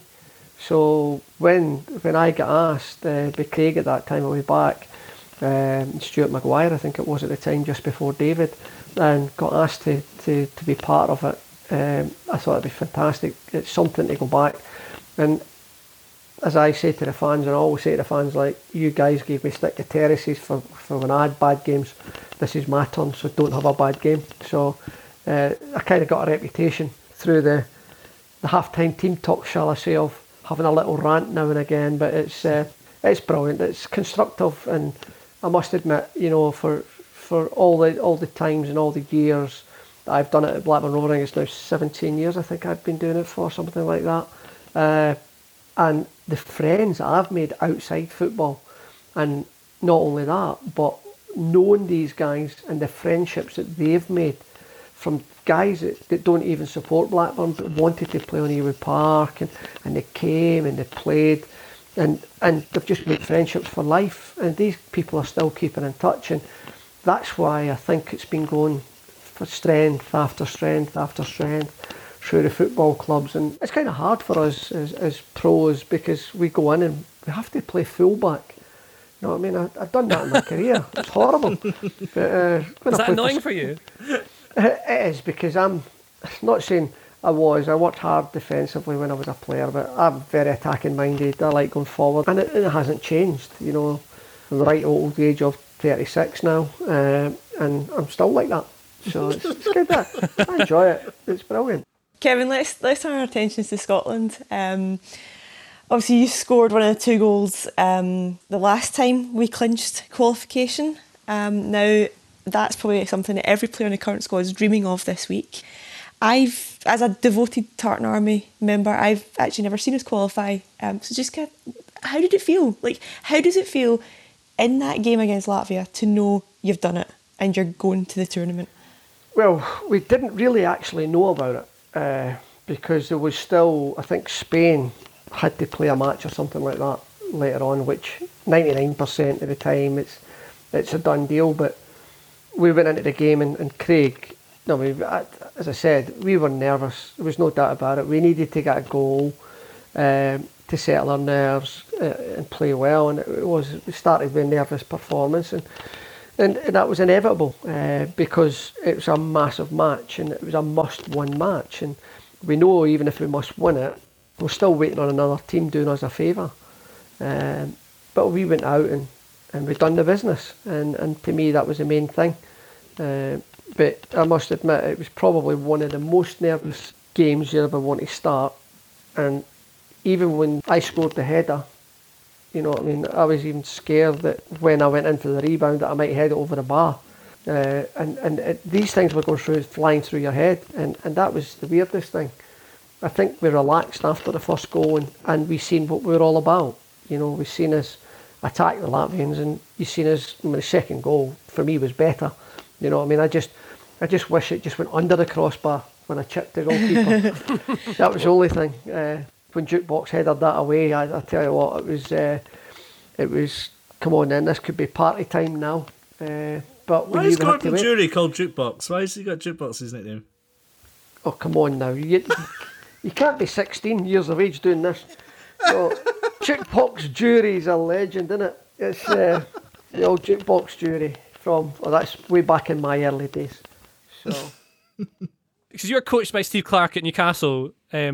So when I got asked by Craig at that time, I was back, Stuart Maguire I think it was at the time, just before David, and got asked to be part of it. I thought it'd be fantastic. It's something to go back. And as I say to the fans, and I always say to the fans, like, you guys gave me stick to terraces for when I had bad games. This is my turn, so don't have a bad game. So I kind of got a reputation through the half-time team talk, shall I say, of having a little rant now and again. But it's brilliant. It's constructive, and I must admit, for all the times and all the years that I've done it at Blackburn Rovers, it's now 17 years I think I've been doing it for, something like that. And the friends that I've made outside football, and not only that, but knowing these guys and the friendships that they've made from guys that don't even support Blackburn but wanted to play on Ewood Park, and they came and they played, and they've just made friendships for life, and these people are still keeping in touch, and that's why I think it's been going for strength after strength after strength through the football clubs. And it's kind of hard for us as pros, because we go in and we have to play fullback. You know what I mean? I've done that in my career. It's horrible. But, is that annoying for you? It is, because I'm not saying I worked hard defensively when I was a player, but I'm very attacking minded. I like going forward, and it hasn't changed. I'm the right old age of 36 now, and I'm still like that. So it's good. I enjoy it. It's brilliant. Kevin, let's turn our attentions to Scotland. Obviously, you scored one of the 2 goals the last time we clinched qualification. Now, that's probably something that every player in the current squad is dreaming of this week. As a devoted Tartan Army member, I've actually never seen us qualify. So just how did it feel? Like, how does it feel in that game against Latvia to know you've done it and you're going to the tournament? Well, we didn't really actually know about it because there was still, I think Spain had to play a match or something like that later on, which 99% of the time it's a done deal. But we went into the game and Craig, as I said, we were nervous. There was no doubt about it. We needed to get a goal to settle our nerves and play well. And we started with a nervous performance, and that was inevitable because it was a massive match and it was a must-win match. And we know even if we must win it, we're still waiting on another team doing us a favour. But we went out and we done the business, and to me that was the main thing. But I must admit, it was probably one of the most nervous games you ever want to start. And even when I scored the header, you know what I mean, I was even scared that when I went in for the rebound that I might head it over the bar. These things were flying through your head, and that was the weirdest thing. I think we relaxed after the first goal and we seen what we were all about. You know, we seen us attack the Latvians, and you seen us, the second goal for me was better. You know what I mean, I just wish it just went under the crossbar when I chipped the goalkeeper. That was the only thing. When Jukebox headed that away, I tell you what, it was come on then, this could be party time now. But why is Gordon Jury called Jukebox? Why has he got Jukebox his nickname? Oh, come on now. You can't be 16 years of age doing this. So, Jukebox Jury's a legend, isn't it? It's the old Jukebox Jury that's way back in my early days. So, because you're coached by Steve Clarke at Newcastle,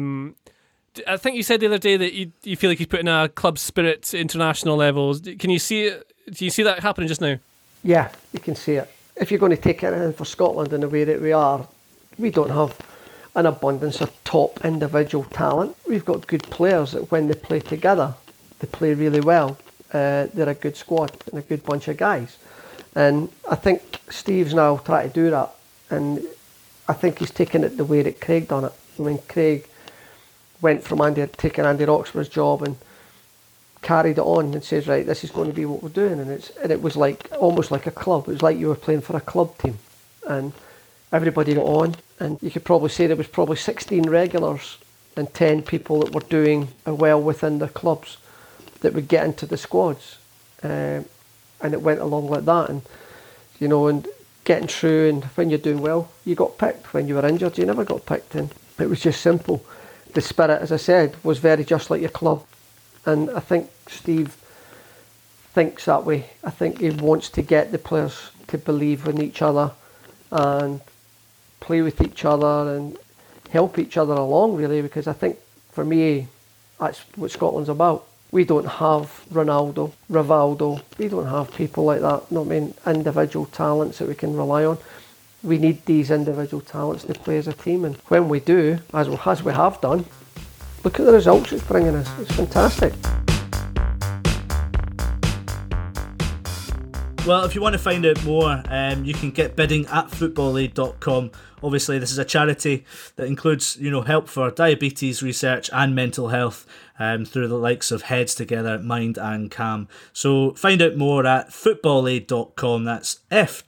I think you said the other day that you feel like he's putting a club spirit at international levels. Can you see it? Do you see that happening just now? Yeah, you can see it. If you're going to take it in for Scotland in the way that we are, we don't have an abundance of top individual talent. We've got good players that when they play together, they play really well. They're a good squad and a good bunch of guys. And I think Steve's now trying to do that. And I think he's taken it the way that Craig done it. I mean, Craig went from taking Andy Roxburgh's job and carried it on and says, right, this is going to be what we're doing. And it was like almost like a club. It was like you were playing for a club team. And everybody got on. And you could probably say there was probably 16 regulars and 10 people that were doing well within the clubs that would get into the squads. And it went along like that. And, you know, and getting through, and when you're doing well, you got picked. When you were injured, you never got picked. And it was just simple. The spirit, as I said, was very just like your club. And I think Steve thinks that way. I think he wants to get the players to believe in each other and play with each other and help each other along, really, because I think for me that's what Scotland's about. We don't have Ronaldo, Rivaldo, we don't have people like that, you know what I mean, individual talents that we can rely on. We need these individual talents to play as a team, and when we do, as we have done, look at the results it's bringing us. It's fantastic. Well, if you want to find out more, you can get bidding at footballaid.com. Obviously, this is a charity that includes, help for diabetes research and mental health through the likes of Heads Together, Mind and Calm. So find out more at footballaid.com. That's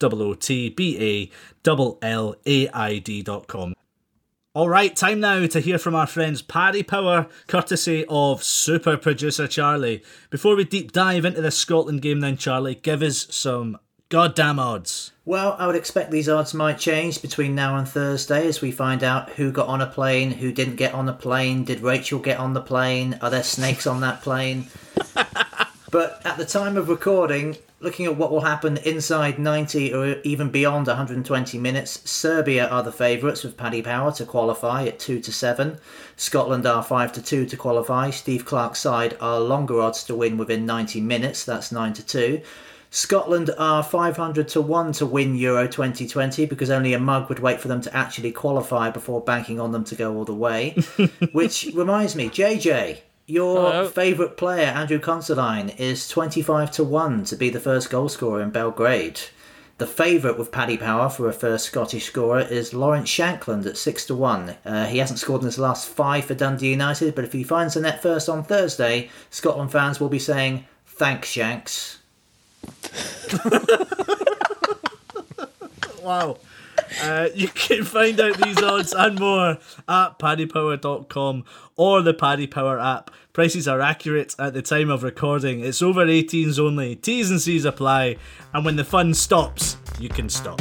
FOOTBALLAID.com. All right, time now to hear from our friends Paddy Power, courtesy of super producer Charlie. Before we deep dive into the Scotland game then, Charlie, give us some goddamn odds. Well, I would expect these odds might change between now and Thursday as we find out who got on a plane, who didn't get on the plane, did Rachel get on the plane, are there snakes on that plane? But at the time of recording, looking at what will happen inside 90 or even beyond 120 minutes, Serbia are the favourites with Paddy Power to qualify at 2-7. Scotland are 5-2 to qualify. Steve Clarke's side are longer odds to win within 90 minutes, that's 9-2. Scotland are 500-1 to win Euro 2020 because only a mug would wait for them to actually qualify before banking on them to go all the way. Which reminds me, JJ, your favourite player, Andrew Considine, is 25-1 to be the first goal scorer in Belgrade. The favourite with Paddy Power for a first Scottish scorer is Lawrence Shankland at 6-1. He hasn't scored in his last 5 for Dundee United, but if he finds the net first on Thursday, Scotland fans will be saying, "Thanks, Shanks." Wow. You can find out these odds and more at paddypower.com or the Paddy Power app. Prices are accurate at the time of recording. It's over 18s only. T's and C's apply. And when the fun stops, you can stop.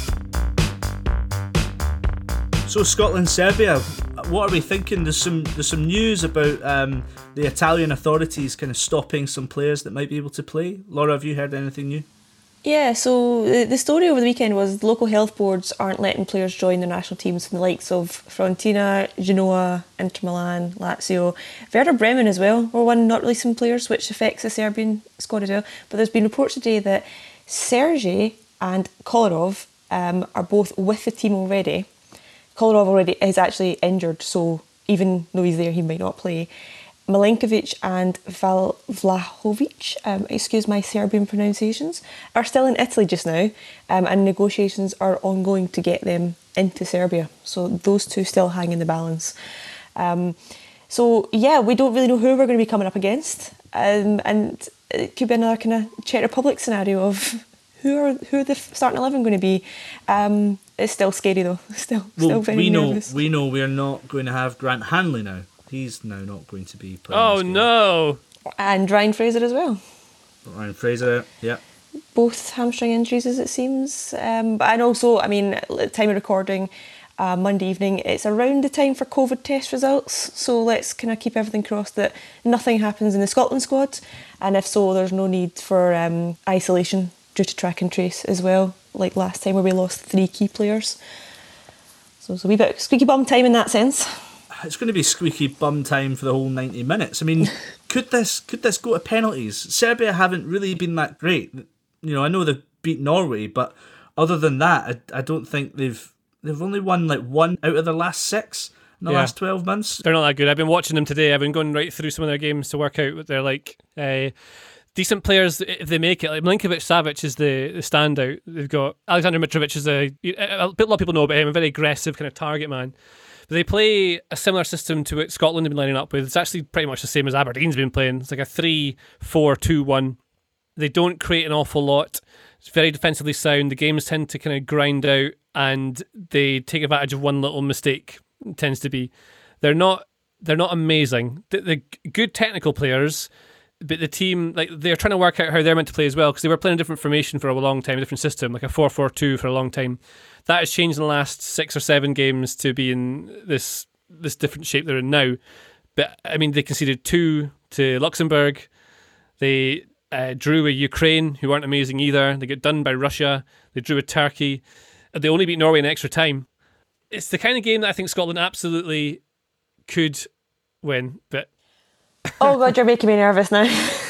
So Scotland-Serbia, what are we thinking? There's some news about the Italian authorities kind of stopping some players that might be able to play. Laura, have you heard anything new? Yeah, so the story over the weekend was local health boards aren't letting players join their national teams from the likes of Fiorentina, Genoa, Inter Milan, Lazio, Werder Bremen as well were one not releasing players, which affects the Serbian squad as well. But there's been reports today that Sergej and Kolarov are both with the team already. Kolarov already is actually injured, so even though he's there, he might not play. Milenkovic and Vlahovic, excuse my Serbian pronunciations, are still in Italy just now, and negotiations are ongoing to get them into Serbia. So those two still hang in the balance. So yeah, we don't really know who we're going to be coming up against, and it could be another kind of Czech Republic scenario of who are the starting 11 going to be. It's still scary though. Still very nervous. We know we're not going to have Grant Hanley now. He's now not going to be playing. Oh no! And Ryan Fraser as well. Ryan Fraser, yeah. Both hamstring injuries, as it seems. And also, I mean, at the time of recording, Monday evening, it's around the time for COVID test results. So let's kind of keep everything crossed that nothing happens in the Scotland squad, and if so, there's no need for isolation due to track and trace as well, like last time where we lost 3 key players. So it's a wee bit squeaky bum time in that sense. It's going to be squeaky bum time for the whole 90 minutes. I mean, could this go to penalties? Serbia haven't really been that great. You know, I know they've beat Norway, but other than that, I don't think they've only won like 1 out of the last 6 in the last 12 months. They're not that good. I've been watching them today. I've been going right through some of their games to work out what they're like. Decent players if they make it. Like Milinkovic-Savic is the standout. They've got Alexander Mitrovic is a lot of people know about him, a very aggressive kind of target man. But they play a similar system to what Scotland have been lining up with. It's actually pretty much the same as Aberdeen's been playing. It's like a 3-4-2-1. They don't create an awful lot. It's very defensively sound. The games tend to kind of grind out, and they take advantage of one little mistake. It tends to be. They're not amazing. The good technical players. But the team, like, they're trying to work out how they're meant to play as well, because they were playing a different formation for a long time, a different system, like a 4-4-2 for a long time. That has changed in the last 6 or 7 games to be in this different shape they're in now. But I mean, they conceded 2 to Luxembourg. They drew with Ukraine, who weren't amazing either. They got done by Russia. They drew with Turkey. They only beat Norway in extra time. It's the kind of game that I think Scotland absolutely could win, but. Oh God, you're making me nervous now.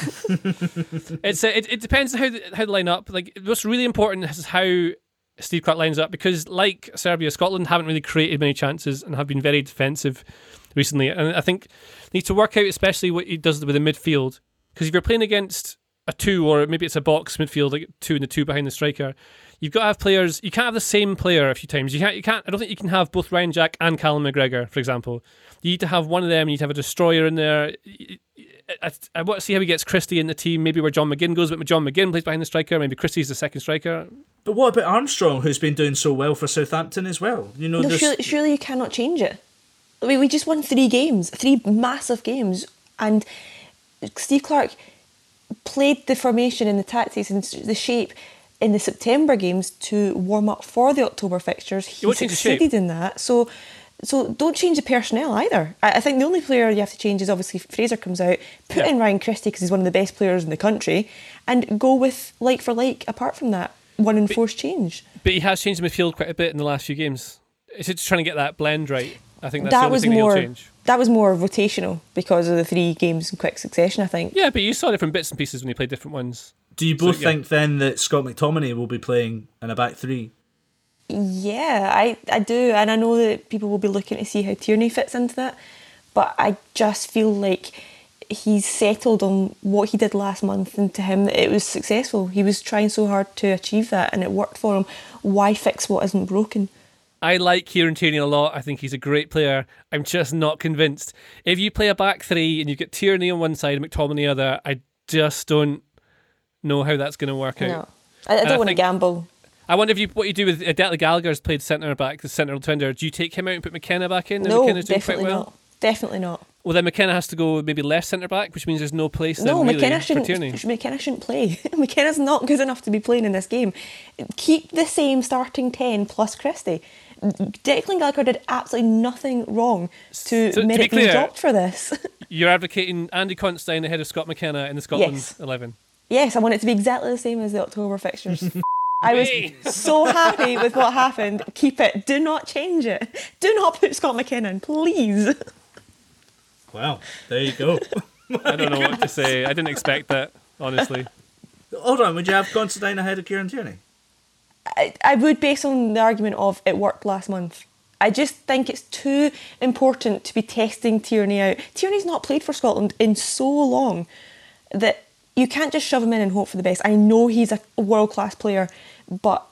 It depends on how they line up. Like, what's really important is how Steve Clarke lines up, because like Serbia, Scotland haven't really created many chances and have been very defensive recently. And I think he needs to work out especially what he does with the midfield, because if you're playing against a 2, or maybe it's a box midfield, like 2 and the 2 behind the striker, you've got to have players. You can't have the same player a few times. You can't. I don't think you can have both Ryan Jack and Callum McGregor, for example. You need to have one of them. You need to have a destroyer in there. I want to see how he gets Christie in the team. Maybe where John McGinn goes, but John McGinn plays behind the striker. Maybe Christie's the second striker. But what about Armstrong, who's been doing so well for Southampton as well? You know, surely you cannot change it. I mean, we just won 3 games, 3 massive games, and Steve Clarke played the formation and the tactics and the shape in the September games to warm up for the October fixtures. He succeeded in that. So don't change the personnel either. I think the only player you have to change is obviously if Fraser comes out, put in Ryan Christie because he's one of the best players in the country, and go with like for like apart from that one enforced change. But he has changed the midfield quite a bit in the last few games. It's just trying to get that blend right. I think that's the only thing that he'll change. That was more rotational because of the 3 games in quick succession, I think. Yeah, but you saw different bits and pieces when he played different ones. Do you both think then that Scott McTominay will be playing in a back 3? Yeah, I do, and I know that people will be looking to see how Tierney fits into that, but I just feel like he's settled on what he did last month, and to him it was successful. He was trying so hard to achieve that and it worked for him. Why fix what isn't broken? I like Kieran Tierney a lot. I think he's a great player. I'm just not convinced. If you play a back 3 and you get Tierney on one side and McTominay on the other, I just don't know how that's going to work out. I don't want to gamble. I wonder what you do with Declan Gallagher's played centre back, the central defender. Do you take him out and put McKenna back in? No, McKenna's doing definitely quite well? not. Definitely not. Well, then McKenna has to go maybe left centre back, which means there's no place. No, then, really, McKenna for Tierney. shouldn't play. McKenna's not good enough to be playing in this game. Keep the same starting 10 plus Christie. Declan Gallagher did absolutely nothing wrong to merit being dropped for this. You're advocating Andy Considine ahead of Scott McKenna in the Scotland 11. Yes, I want it to be exactly the same as the October fixtures. I was so happy with what happened. Keep it. Do not change it. Do not put Scott McKenna in, please. Wow, there you go. I don't know what to say. I didn't expect that, honestly. Hold on, would you have Considine ahead of Kieran Tierney? I would, based on the argument of it worked last month. I just think it's too important to be testing Tierney out. Tierney's not played for Scotland in so long that you can't just shove him in and hope for the best. I know he's a world-class player, but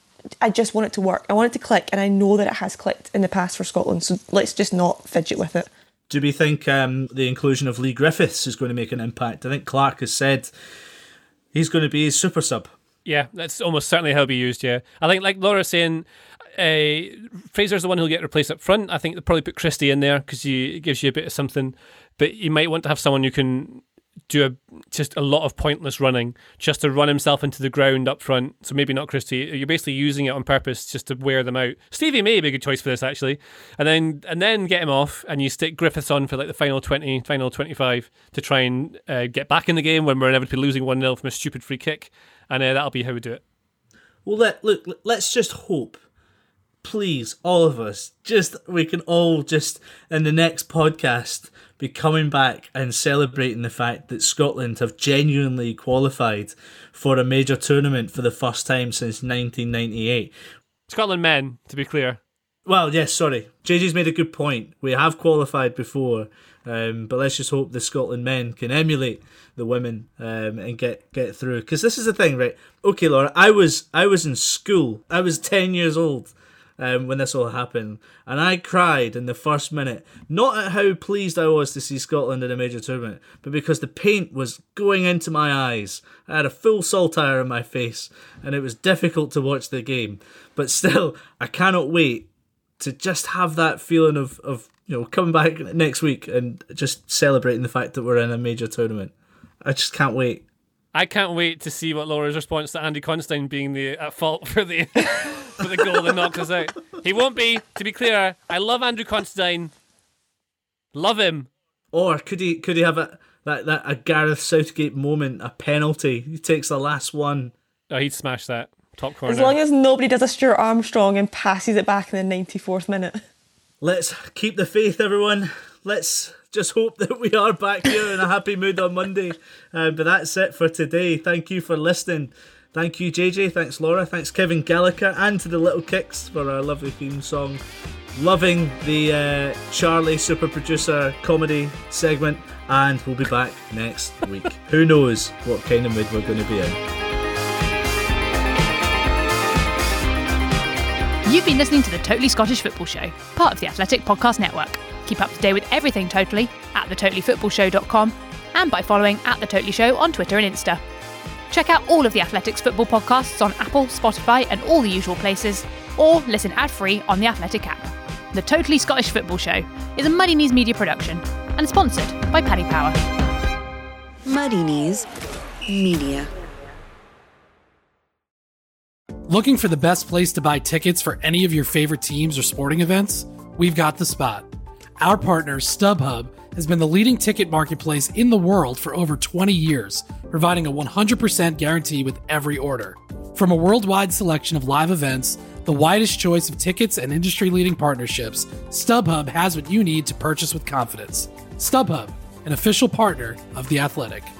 I just want it to work. I want it to click, and I know that it has clicked in the past for Scotland, so let's just not fidget with it. Do we think the inclusion of Lee Griffiths is going to make an impact? I think Clark has said he's going to be his super sub. Yeah, that's almost certainly how it'll be used, yeah. I think, like Laura's saying, Fraser's the one who'll get replaced up front. I think they'll probably put Christie in there because it gives you a bit of something. But you might want to have someone who can do just a lot of pointless running, just to run himself into the ground up front. So maybe not Christie. You're basically using it on purpose just to wear them out. Stevie may be a good choice for this, actually. And then get him off, and you stick Griffiths on for like the final 20, final 25 to try and get back in the game when we're inevitably losing 1-0 from a stupid free kick. And that'll be how we do it. Well, let's just hope, please, all of us, we can all just, in the next podcast, be coming back and celebrating the fact that Scotland have genuinely qualified for a major tournament for the first time since 1998. Scotland men, to be clear. Well, yes, sorry. JJ's made a good point. We have qualified before, but let's just hope the Scotland men can emulate the women and get through. Because this is the thing, right? Okay, Laura, I was in school. I was 10 years old when this all happened, and I cried in the first minute, not at how pleased I was to see Scotland in a major tournament, but because the paint was going into my eyes. I had a full saltire in my face, and it was difficult to watch the game. But still, I cannot wait to just have that feeling of coming back next week and just celebrating the fact that we're in a major tournament. I just can't wait. I can't wait to see what Laura's response to Andy Considine being at fault for the for the goal that knocked us out. He won't be, to be clear. I love Andrew Considine. Love him. Or could he have a Gareth Southgate moment, a penalty? He takes the last one. Oh, he'd smash that. Top corner. As long as nobody does a Stuart Armstrong and passes it back in the 94th minute. Let's keep the faith, everyone. Let's just hope that we are back here in a happy mood on Monday. But that's it for today. Thank you for listening. Thank you, JJ. Thanks, Laura. Thanks, Kevin Gallagher, and to the Little Kicks for our lovely theme song. Loving the Charlie super producer comedy segment, and we'll be back next week. Who knows what kind of mood we're going to be in. You've been listening to the Totally Scottish Football Show, part of the Athletic Podcast Network. Keep up to date with everything Totally at thetotallyfootballshow.com and by following at The Totally Show on Twitter and Insta. Check out all of the Athletics football podcasts on Apple, Spotify and all the usual places, or listen ad-free on the Athletic app. The Totally Scottish Football Show is a Muddy Knees media production and sponsored by Paddy Power. Muddy Knees Media. Looking for the best place to buy tickets for any of your favorite teams or sporting events? We've got the spot. Our partner, StubHub, has been the leading ticket marketplace in the world for over 20 years, providing a 100% guarantee with every order. From a worldwide selection of live events, the widest choice of tickets and industry-leading partnerships, StubHub has what you need to purchase with confidence. StubHub, an official partner of The Athletic.